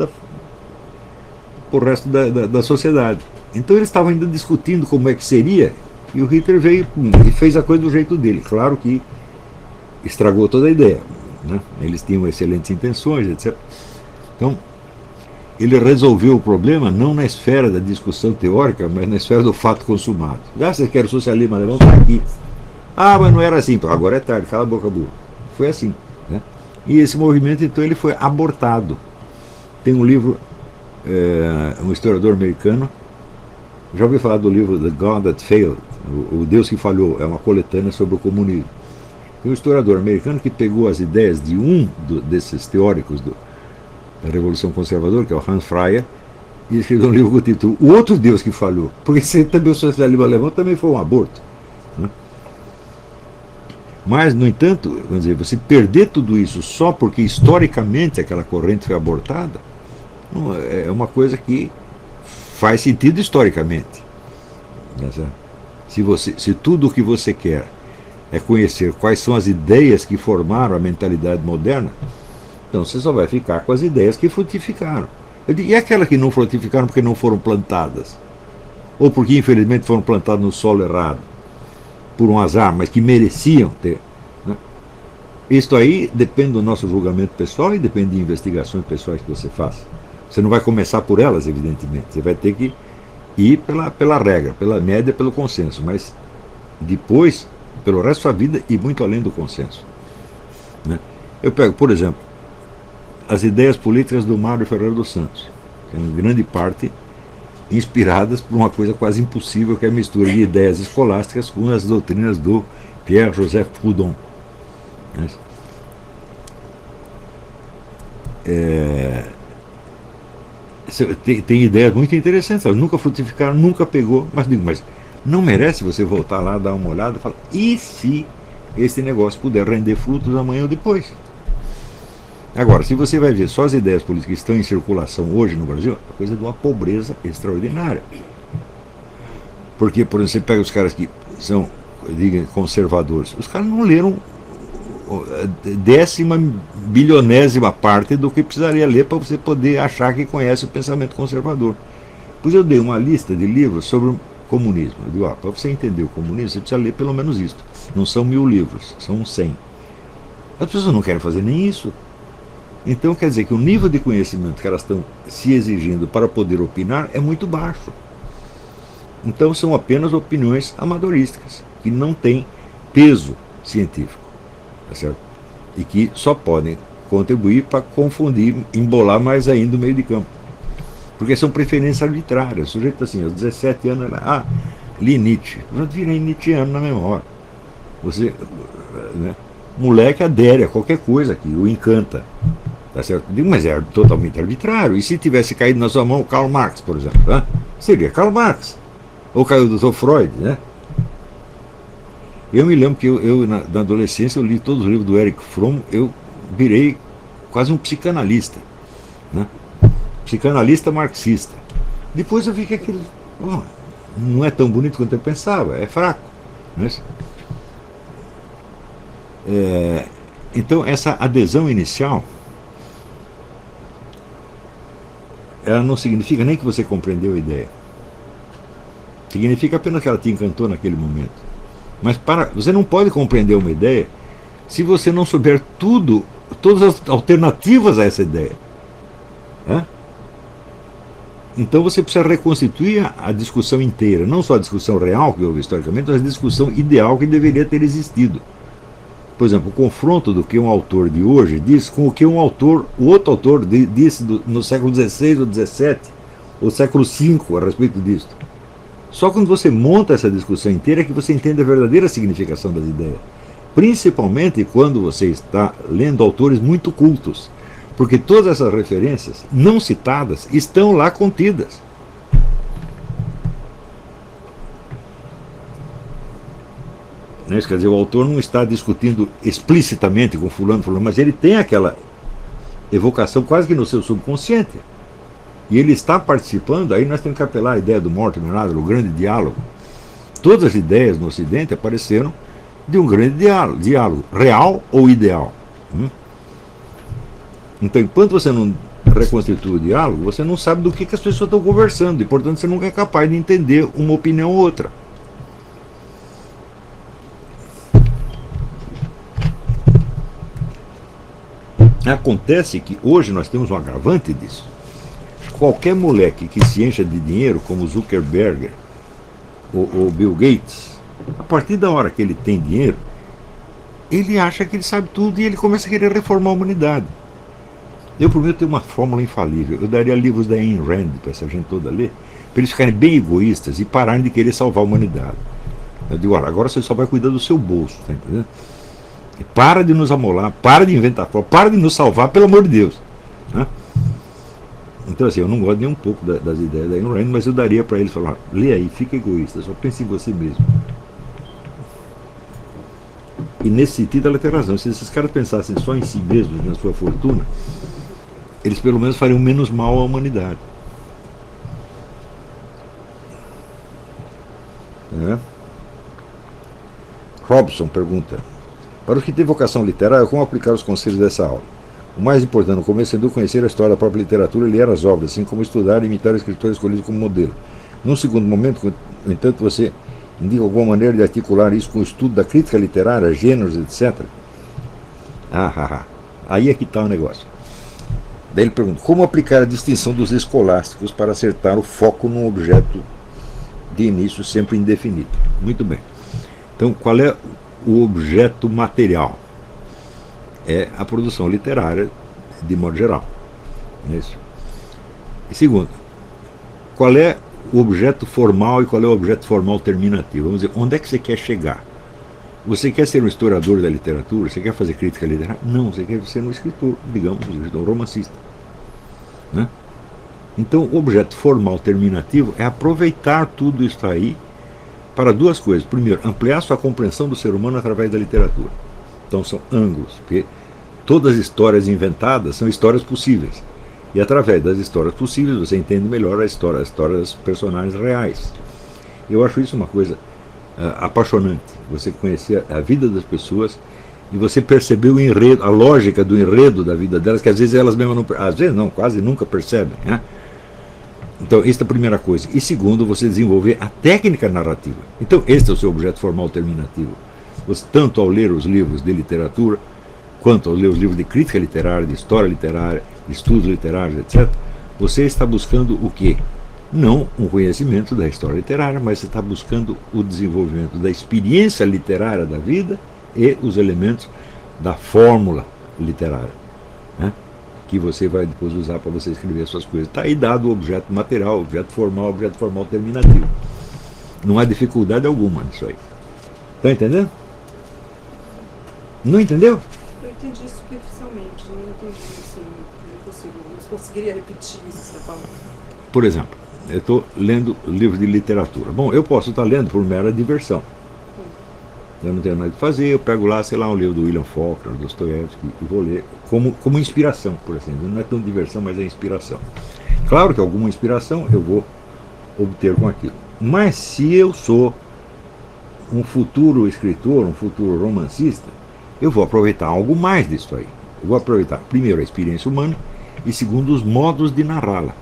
da sociedade. Então eles estavam ainda discutindo como é que seria, e o Hitler veio e fez a coisa do jeito dele. Claro que estragou toda a ideia, né? Eles tinham excelentes intenções, etc. Então, ele resolveu o problema não na esfera da discussão teórica, mas na esfera do fato consumado. Você quer o socialismo alemão? Está aqui. Mas não era assim. Agora é tarde, cala a boca, burro. Foi assim, né? E esse movimento, então, ele foi abortado. Tem um livro, um historiador americano, já ouviu falar do livro The God That Failed, o Deus que Falhou, é uma coletânea sobre o comunismo. Tem um historiador americano que pegou as ideias de desses teóricos da Revolução Conservadora, que é o Hans Freyer, e escreveu um livro com o título O Outro Deus que Falhou, porque também o socialismo alemão também foi um aborto, né? Mas, no entanto, vamos dizer, você perder tudo isso só porque historicamente aquela corrente foi abortada, é uma coisa que faz sentido historicamente. Se tudo o que você quer é conhecer quais são as ideias que formaram a mentalidade moderna, então você só vai ficar com as ideias que frutificaram. E aquelas que não frutificaram porque não foram plantadas? Ou porque infelizmente foram plantadas no solo errado, por um azar, mas que mereciam ter, né? Isso aí depende do nosso julgamento pessoal e depende de investigações pessoais que você faça. Você não vai começar por elas, evidentemente. Você vai ter que ir pela regra, pela média, pelo consenso, mas depois, pelo resto da sua vida e muito além do consenso, né? Eu pego, por exemplo, as ideias políticas do Mário Ferreira dos Santos, que em grande parte inspiradas por uma coisa quase impossível, que é a mistura de ideias escolásticas com as doutrinas do Pierre Joseph Proudhon. Tem ideias muito interessantes, elas nunca frutificaram, nunca pegou, mas não merece você voltar lá, dar uma olhada e falar, e se esse negócio puder render frutos amanhã ou depois? Agora, se você vai ver só as ideias políticas que estão em circulação hoje no Brasil, é coisa de uma pobreza extraordinária. Porque, por exemplo, você pega os caras que são, digamos, conservadores, os caras não leram décima bilionésima parte do que precisaria ler para você poder achar que conhece o pensamento conservador. Pois eu dei uma lista de livros sobre o comunismo. Eu digo, para você entender o comunismo, você precisa ler pelo menos isto. Não são 1000 livros, são 100. As pessoas não querem fazer nem isso. Então quer dizer que o nível de conhecimento que elas estão se exigindo para poder opinar é muito baixo. Então são apenas opiniões amadorísticas, que não têm peso científico, tá certo? E que só podem contribuir para confundir, embolar mais ainda o meio de campo. Porque são preferências arbitrárias. O sujeito assim, aos 17 anos, li Nietzsche. Eu virei Nietzscheano na memória. Você, né, moleque adere a qualquer coisa que o encanta. Tá certo? Mas é totalmente arbitrário. E se tivesse caído na sua mão Karl Marx, por exemplo, né? Seria Karl Marx. Ou caiu o Dr. Freud, né? Eu me lembro que na adolescência, eu li todos os livros do Erich Fromm, eu virei quase um psicanalista, né? Psicanalista marxista. Depois eu vi que aquilo não é tão bonito quanto eu pensava, é fraco. Né? Então, essa adesão inicial, ela não significa nem que você compreendeu a ideia. Significa apenas que ela te encantou naquele momento. Mas você não pode compreender uma ideia se você não souber todas as alternativas a essa ideia. Né? Então você precisa reconstituir a discussão inteira, não só a discussão real que houve historicamente, mas a discussão ideal que deveria ter existido. Por exemplo, o confronto do que um autor de hoje diz com o que o outro autor disse no século XVI ou XVII, ou século V a respeito disso. Só quando você monta essa discussão inteira é que você entende a verdadeira significação das ideias. Principalmente quando você está lendo autores muito cultos. Porque todas essas referências não citadas estão lá contidas. Quer dizer, o autor não está discutindo explicitamente com fulano, mas ele tem aquela evocação quase que no seu subconsciente. E ele está participando, aí nós temos que apelar à ideia do Mortimer Adler, o grande diálogo. Todas as ideias no Ocidente apareceram de um grande diálogo, real ou ideal. Então, enquanto você não reconstitui o diálogo, você não sabe do que as pessoas estão conversando, e portanto você nunca é capaz de entender uma opinião ou outra. Acontece que hoje nós temos um agravante disso. Qualquer moleque que se encha de dinheiro, como Zuckerberg ou Bill Gates, a partir da hora que ele tem dinheiro, ele acha que ele sabe tudo e ele começa a querer reformar a humanidade. Eu prometo ter uma fórmula infalível. Eu daria livros da Ayn Rand para essa gente toda ler, para eles ficarem bem egoístas e pararem de querer salvar a humanidade. Eu digo, olha, agora você só vai cuidar do seu bolso, tá entendendo? E para de nos amolar, para de inventar forma, para de nos salvar, pelo amor de Deus. Né? Então, assim, eu não gosto nem um pouco das ideias da Ayn Rand, mas eu daria para eles falar, lê aí, fica egoísta, só pense em você mesmo. E nesse sentido ela tem razão. Se esses caras pensassem só em si mesmos, na sua fortuna, eles pelo menos fariam menos mal à humanidade. Robson pergunta, para os que têm vocação literária, como aplicar os conselhos dessa aula? O mais importante no começo é conhecer a história da própria literatura e ler as obras, assim como estudar e imitar o escritor escolhido como modelo. Num segundo momento, no entanto, você indica alguma maneira de articular isso com o estudo da crítica literária, gêneros, etc. Aí é que está o negócio. Daí ele pergunta, como aplicar a distinção dos escolásticos para acertar o foco num objeto de início sempre indefinido? Muito bem. Então, qual é o objeto material? É a produção literária, de modo geral. Não é isso? E segundo, qual é o objeto formal e qual é o objeto formal terminativo? Vamos dizer, onde é que você quer chegar? Você quer ser um historiador da literatura? Você quer fazer crítica literária? Não, você quer ser um escritor, digamos, um romancista. Né? Então, o objeto formal terminativo é aproveitar tudo isso aí para duas coisas. Primeiro, ampliar sua compreensão do ser humano através da literatura. Então, são ângulos, porque todas as histórias inventadas são histórias possíveis. E através das histórias possíveis você entende melhor a história dos personagens reais. Eu acho isso uma coisa apaixonante. Você conhecer a vida das pessoas e você perceber o enredo, a lógica do enredo da vida delas, que às vezes elas mesmas não, às vezes não, quase nunca percebem. Né? Então, esta é a primeira coisa. E segundo, você desenvolver a técnica narrativa. Então, este é o seu objeto formal terminativo. Você, tanto ao ler os livros de literatura, quanto ao ler os livros de crítica literária, de história literária, de estudos literários, etc., você está buscando o quê? Não um conhecimento da história literária, mas você está buscando o desenvolvimento da experiência literária da vida e os elementos da fórmula literária, né? Que você vai depois usar para você escrever as suas coisas. Está aí dado o objeto material, objeto formal terminativo. Não há dificuldade alguma nisso aí. Está entendendo? Não entendeu? Eu entendi superficialmente, não entendi assim, não conseguiria repetir isso que você está falando. Por exemplo, eu estou lendo livros de literatura. Bom, eu posso estar lendo por mera diversão. Eu não tenho nada de fazer, eu pego lá, sei lá, um livro do William Faulkner, Dostoiévski, e vou ler como inspiração, por assim dizer. Não é tão diversão, mas é inspiração. Claro que alguma inspiração eu vou obter com aquilo. Mas se eu sou um futuro escritor, um futuro romancista, eu vou aproveitar algo mais disso aí. Eu vou aproveitar, primeiro, a experiência humana e, segundo, os modos de narrá-la.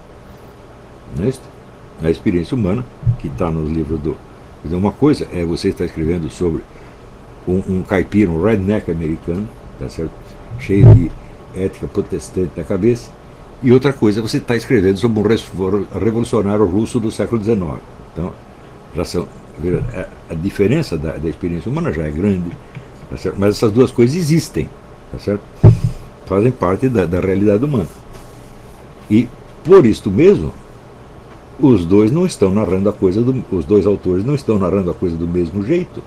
A experiência humana, que está nos livros do... Uma coisa é você estar escrevendo sobre um caipira, um redneck americano, tá certo? Cheio de ética protestante na cabeça, e outra coisa é você estar escrevendo sobre um revolucionário russo do século XIX. Então, já são, a diferença da experiência humana já é grande, tá certo? Mas essas duas coisas existem, tá certo? Fazem parte da realidade humana. E, por isto mesmo, os dois não estão narrando a coisa os dois autores não estão narrando a coisa do mesmo jeito.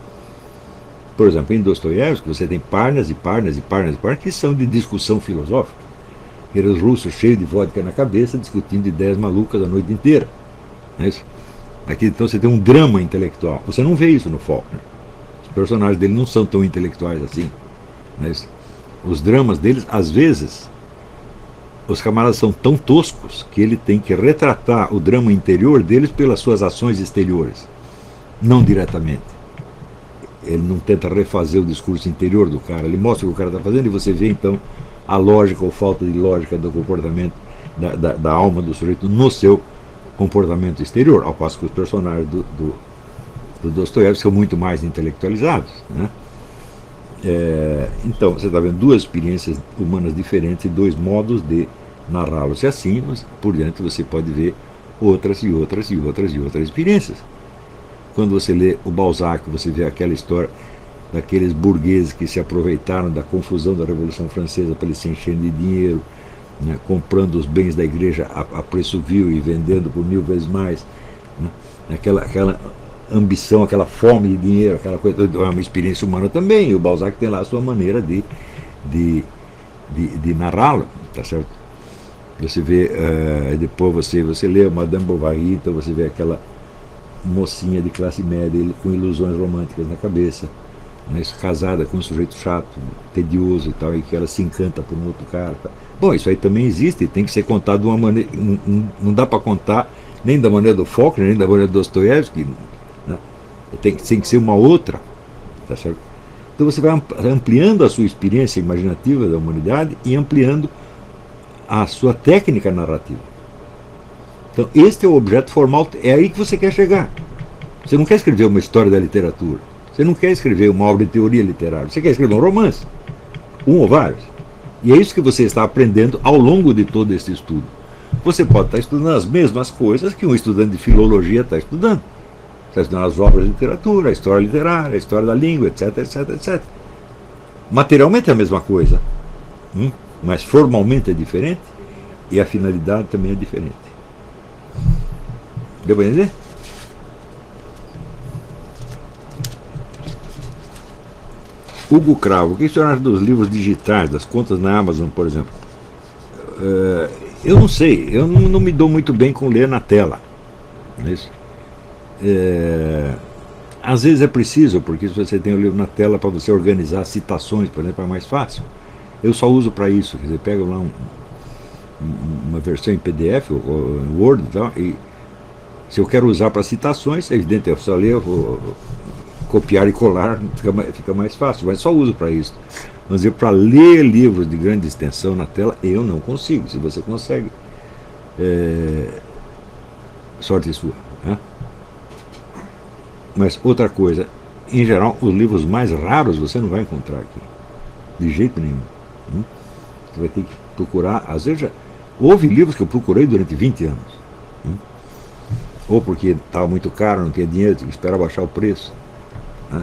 Por exemplo, em Dostoiévski você tem páginas e páginas e páginas e páginas que são de discussão filosófica. Aqueles russos cheios de vodka na cabeça discutindo ideias malucas a noite inteira. Não é isso? Aqui então você tem um drama intelectual. Você não vê isso no Faulkner. Os personagens dele não são tão intelectuais assim. Não é isso? Os dramas deles, às vezes, os camaradas são tão toscos que ele tem que retratar o drama interior deles pelas suas ações exteriores, não diretamente. Ele não tenta refazer o discurso interior do cara, ele mostra o que o cara está fazendo e você vê então a lógica ou falta de lógica do comportamento da alma do sujeito no seu comportamento exterior, ao passo que os personagens do Dostoiévski são muito mais intelectualizados, né? Então, você está vendo duas experiências humanas diferentes e dois modos de narrá-los. E assim, por diante, você pode ver outras e outras e outras e outras experiências. Quando você lê o Balzac, você vê aquela história daqueles burgueses que se aproveitaram da confusão da Revolução Francesa para eles se encherem de dinheiro, né, comprando os bens da igreja a preço vil e vendendo por 1000 vezes mais. Né, aquela ambição, aquela fome de dinheiro, aquela coisa, é uma experiência humana também, e o Balzac tem lá a sua maneira de narrá-lo, tá certo? Você vê, depois você lê Madame Bovary, então você vê aquela mocinha de classe média com ilusões românticas na cabeça, né, casada com um sujeito chato, tedioso e tal, e que ela se encanta por um outro cara. Tá. Bom, isso aí também existe, tem que ser contado de uma maneira, não dá para contar nem da maneira do Faulkner, nem da maneira do Dostoiévski, né? Tem que ser uma outra, tá certo? Então você vai ampliando a sua experiência imaginativa da humanidade e ampliando a sua técnica narrativa. Então este é o objeto formal, é aí que você quer chegar. Você não quer escrever uma história da literatura, você não quer escrever uma obra de teoria literária, você quer escrever um romance, um ou vários. E é isso que você está aprendendo ao longo de todo esse estudo. Você pode estar estudando as mesmas coisas que um estudante de filologia está estudando. Está estudando as obras de literatura, a história literária, a história da língua, etc, etc, etc. Materialmente é a mesma coisa, mas formalmente é diferente e a finalidade também é diferente. Deu para entender? Hugo Cravo, o que o senhor acha dos livros digitais, das contas na Amazon, por exemplo? Eu não sei, eu não me dou muito bem com ler na tela. Não é isso? Às vezes é preciso, porque se você tem o livro na tela para você organizar citações, por exemplo, é mais fácil. Eu só uso para isso, quer dizer, pego lá uma versão em PDF ou em Word e tal, e se eu quero usar para citações, é evidente, eu só ler, eu vou copiar e colar, fica mais fácil, mas só uso para isso. Vamos dizer, para ler livros de grande extensão na tela, eu não consigo. Se você consegue, sorte sua. Né? Mas outra coisa, em geral, os livros mais raros você não vai encontrar aqui. De jeito nenhum. Você vai ter que procurar, às vezes houve livros que eu procurei durante 20 anos. Ou porque estava muito caro, não tinha dinheiro, tinha que esperar baixar o preço. Né?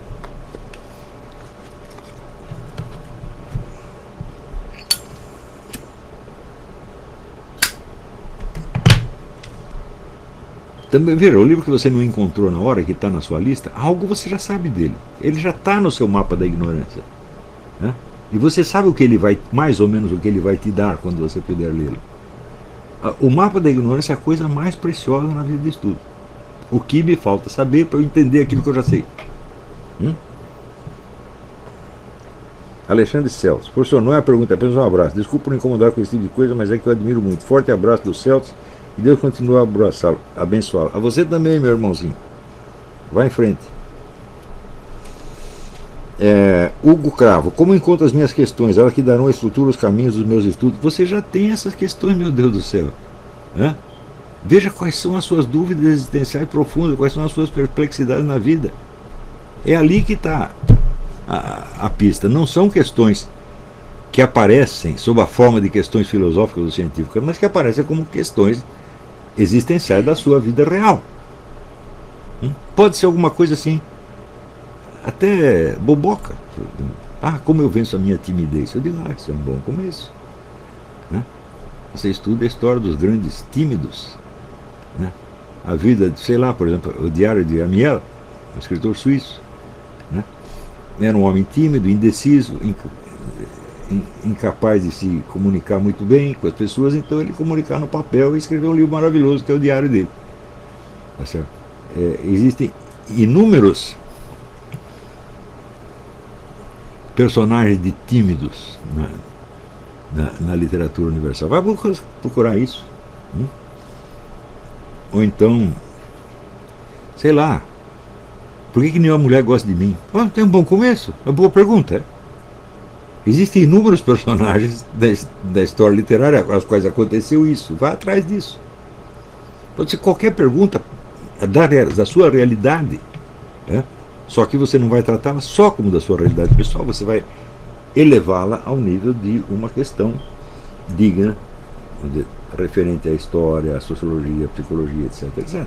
Também, veja, o livro que você não encontrou na hora, que está na sua lista, algo você já sabe dele. Ele já está no seu mapa da ignorância. Né? E você sabe o que ele vai, mais ou menos o que ele vai te dar quando você puder lê-lo. O mapa da ignorância é a coisa mais preciosa na vida de estudo. O que me falta saber para eu entender aquilo que eu já sei. Alexandre Celso. Professor, não é a pergunta, é apenas um abraço. Desculpa por incomodar com esse tipo de coisa, mas é que eu admiro muito. Forte abraço do Celso e Deus continue a abraçá-lo, abençoá-lo. A você também, meu irmãozinho. Vai em frente. Hugo Cravo. Como encontro as minhas questões? Elas que darão a estrutura, os caminhos dos meus estudos. Você já tem essas questões, meu Deus do céu. Veja quais são as suas dúvidas existenciais profundas, quais são as suas perplexidades na vida. É ali que está a pista. Não são questões que aparecem sob a forma de questões filosóficas ou científicas, mas que aparecem como questões existenciais da sua vida real. Pode ser alguma coisa assim, até boboca. Como eu venço a minha timidez? Eu digo, isso é um bom começo. Você estuda a história dos grandes tímidos. A vida, sei lá, por exemplo, o Diário de Amiel, um escritor suíço. Era um homem tímido, indeciso, incapaz de se comunicar muito bem com as pessoas, então ele comunicar no papel e escreveu um livro maravilhoso, que é o diário dele. Tá certo? Existem inúmeros personagens de tímidos na literatura universal. Vai procurar isso. Ou então, sei lá, por que nenhuma mulher gosta de mim? Tem um bom começo, uma boa pergunta. Existem inúmeros personagens da história literária com os quais aconteceu isso. Vá atrás disso. Pode ser qualquer pergunta da sua realidade. Só que você não vai tratá-la só como da sua realidade pessoal, você vai elevá-la ao nível de uma questão digna, referente à história, à sociologia, à psicologia, etc, etc.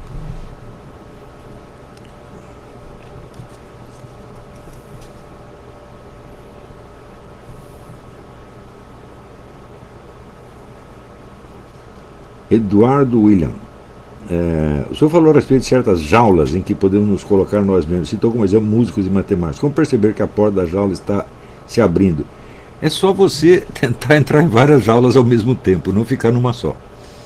Eduardo William. O senhor falou a respeito de certas jaulas em que podemos nos colocar nós mesmos. Citou como exemplo músicos e matemáticos. Como perceber que a porta da jaula está se abrindo? É só você tentar entrar em várias jaulas ao mesmo tempo, não ficar numa só.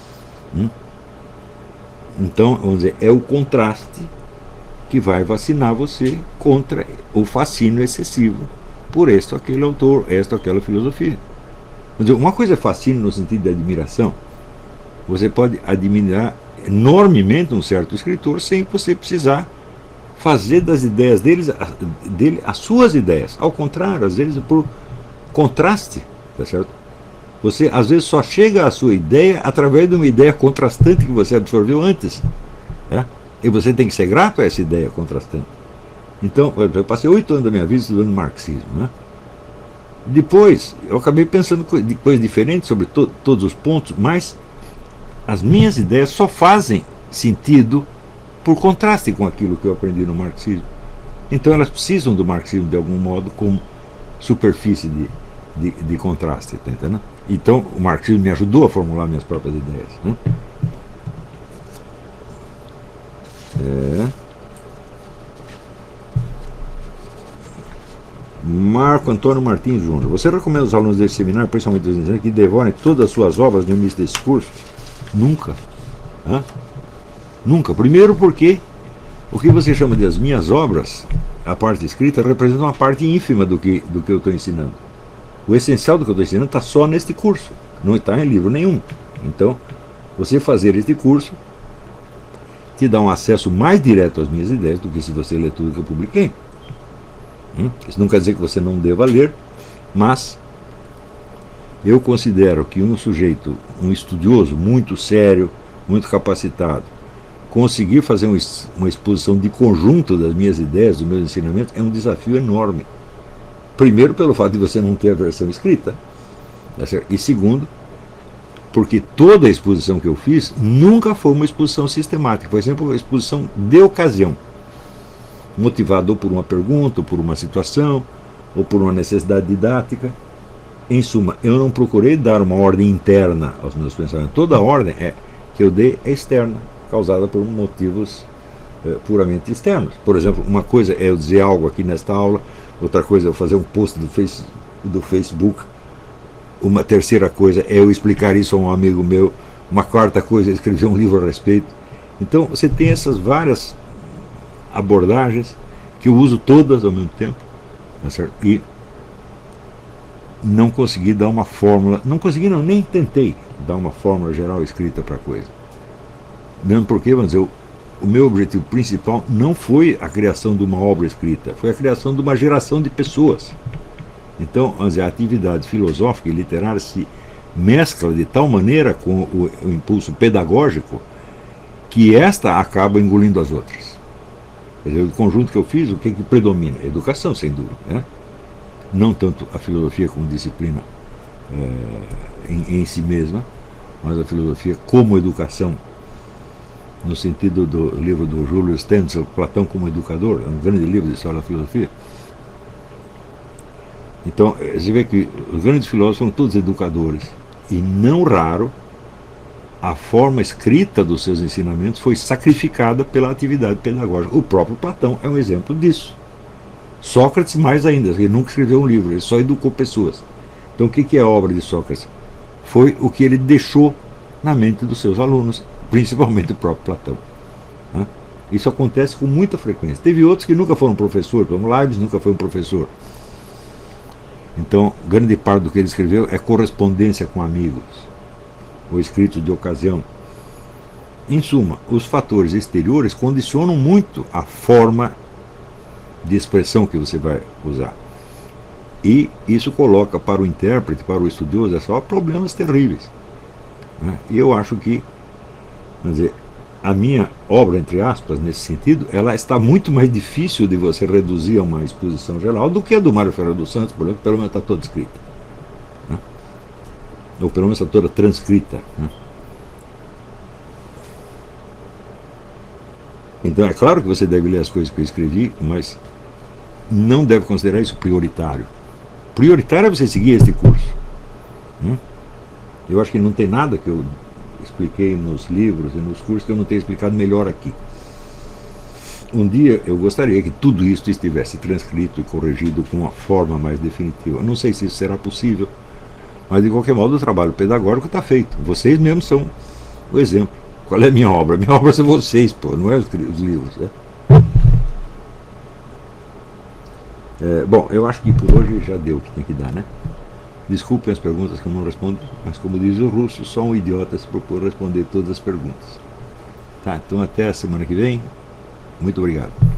Então, vamos dizer, é o contraste que vai vacinar você contra o fascínio excessivo por este ou aquele autor, esta ou aquela filosofia. Vamos dizer, uma coisa é fascínio no sentido de admiração. Você pode admirar enormemente um certo escritor sem você precisar fazer das ideias dele as suas ideias. Ao contrário, às vezes por contraste, tá certo? Você às vezes só chega à sua ideia através de uma ideia contrastante que você absorveu antes. E você tem que ser grato a essa ideia contrastante. Então, eu passei 8 anos da minha vida estudando marxismo. Depois, eu acabei pensando coisas diferentes sobre todos os pontos, mas as minhas ideias só fazem sentido por contraste com aquilo que eu aprendi no marxismo. Então elas precisam do marxismo de algum modo como superfície de contraste, tá entendendo? Então o marxismo me ajudou a formular minhas próprias ideias. Marco Antônio Martins Júnior. Você recomenda aos alunos desse seminário, principalmente os iniciantes, que devorem todas as suas obras no início desse curso? Nunca. Hã? Nunca. Primeiro porque o que você chama de as minhas obras, a parte escrita, representa uma parte ínfima do que eu estou ensinando. O essencial do que eu estou ensinando está só neste curso, não está em livro nenhum. Então, você fazer este curso te dá um acesso mais direto às minhas ideias do que se você ler tudo que eu publiquei. Isso não quer dizer que você não deva ler, mas eu considero que um sujeito, um estudioso muito sério, muito capacitado, conseguir fazer uma exposição de conjunto das minhas ideias, dos meus ensinamentos, é um desafio enorme. Primeiro, pelo fato de você não ter a versão escrita, tá certo? E segundo, porque toda a exposição que eu fiz nunca foi uma exposição sistemática, foi sempre uma exposição de ocasião, motivada ou por uma pergunta, ou por uma situação, ou por uma necessidade didática. Em suma, eu não procurei dar uma ordem interna aos meus pensamentos. Toda a ordem que eu dei é externa, causada por motivos puramente externos. Por exemplo, uma coisa é eu dizer algo aqui nesta aula, outra coisa é eu fazer um post do Facebook, uma terceira coisa é eu explicar isso a um amigo meu, uma quarta coisa é escrever um livro a respeito. Então você tem essas várias abordagens que eu uso todas ao mesmo tempo, tá certo? E não consegui dar uma fórmula, não consegui não, nem tentei dar uma fórmula geral escrita para a coisa. Mesmo porque, vamos dizer, o meu objetivo principal não foi a criação de uma obra escrita, foi a criação de uma geração de pessoas. Então, vamos dizer, a atividade filosófica e literária se mescla de tal maneira com o impulso pedagógico que esta acaba engolindo as outras. Quer dizer, o conjunto que eu fiz, o que predomina? A educação, sem dúvida, né? Não tanto a filosofia como disciplina em si mesma, mas a filosofia como educação, no sentido do livro do Júlio Stenzel, Platão como Educador, um grande livro de história da filosofia. Então, você vê que os grandes filósofos são todos educadores, e não raro a forma escrita dos seus ensinamentos foi sacrificada pela atividade pedagógica. O próprio Platão é um exemplo disso. Sócrates mais ainda, ele nunca escreveu um livro, ele só educou pessoas. Então o que é a obra de Sócrates? Foi o que ele deixou na mente dos seus alunos, principalmente o próprio Platão. Isso acontece com muita frequência. Teve outros que nunca foram professor, como Leibniz nunca foi um professor. Então, grande parte do que ele escreveu é correspondência com amigos, ou escrito de ocasião. Em suma, os fatores exteriores condicionam muito a forma de expressão que você vai usar. E isso coloca para o intérprete, para o estudioso, problemas terríveis. E eu acho que, quer dizer, a minha obra, entre aspas, nesse sentido, ela está muito mais difícil de você reduzir a uma exposição geral do que a do Mário Ferreira dos Santos, por exemplo, pelo menos está toda escrita. Ou pelo menos está toda transcrita. Então é claro que você deve ler as coisas que eu escrevi, mas não deve considerar isso prioritário. Prioritário é você seguir este curso. Eu acho que não tem nada que eu expliquei nos livros e nos cursos que eu não tenha explicado melhor aqui. Um dia eu gostaria que tudo isso estivesse transcrito e corrigido com uma forma mais definitiva. Não sei se isso será possível, mas de qualquer modo o trabalho pedagógico está feito. Vocês mesmos são o exemplo. Qual é a minha obra? Minha obra são vocês, não é os livros. Bom, eu acho que por hoje já deu o que tem que dar, né? Desculpem as perguntas que eu não respondo, mas como diz o russo, só um idiota se propor responder todas as perguntas. Tá, então até a semana que vem. Muito obrigado.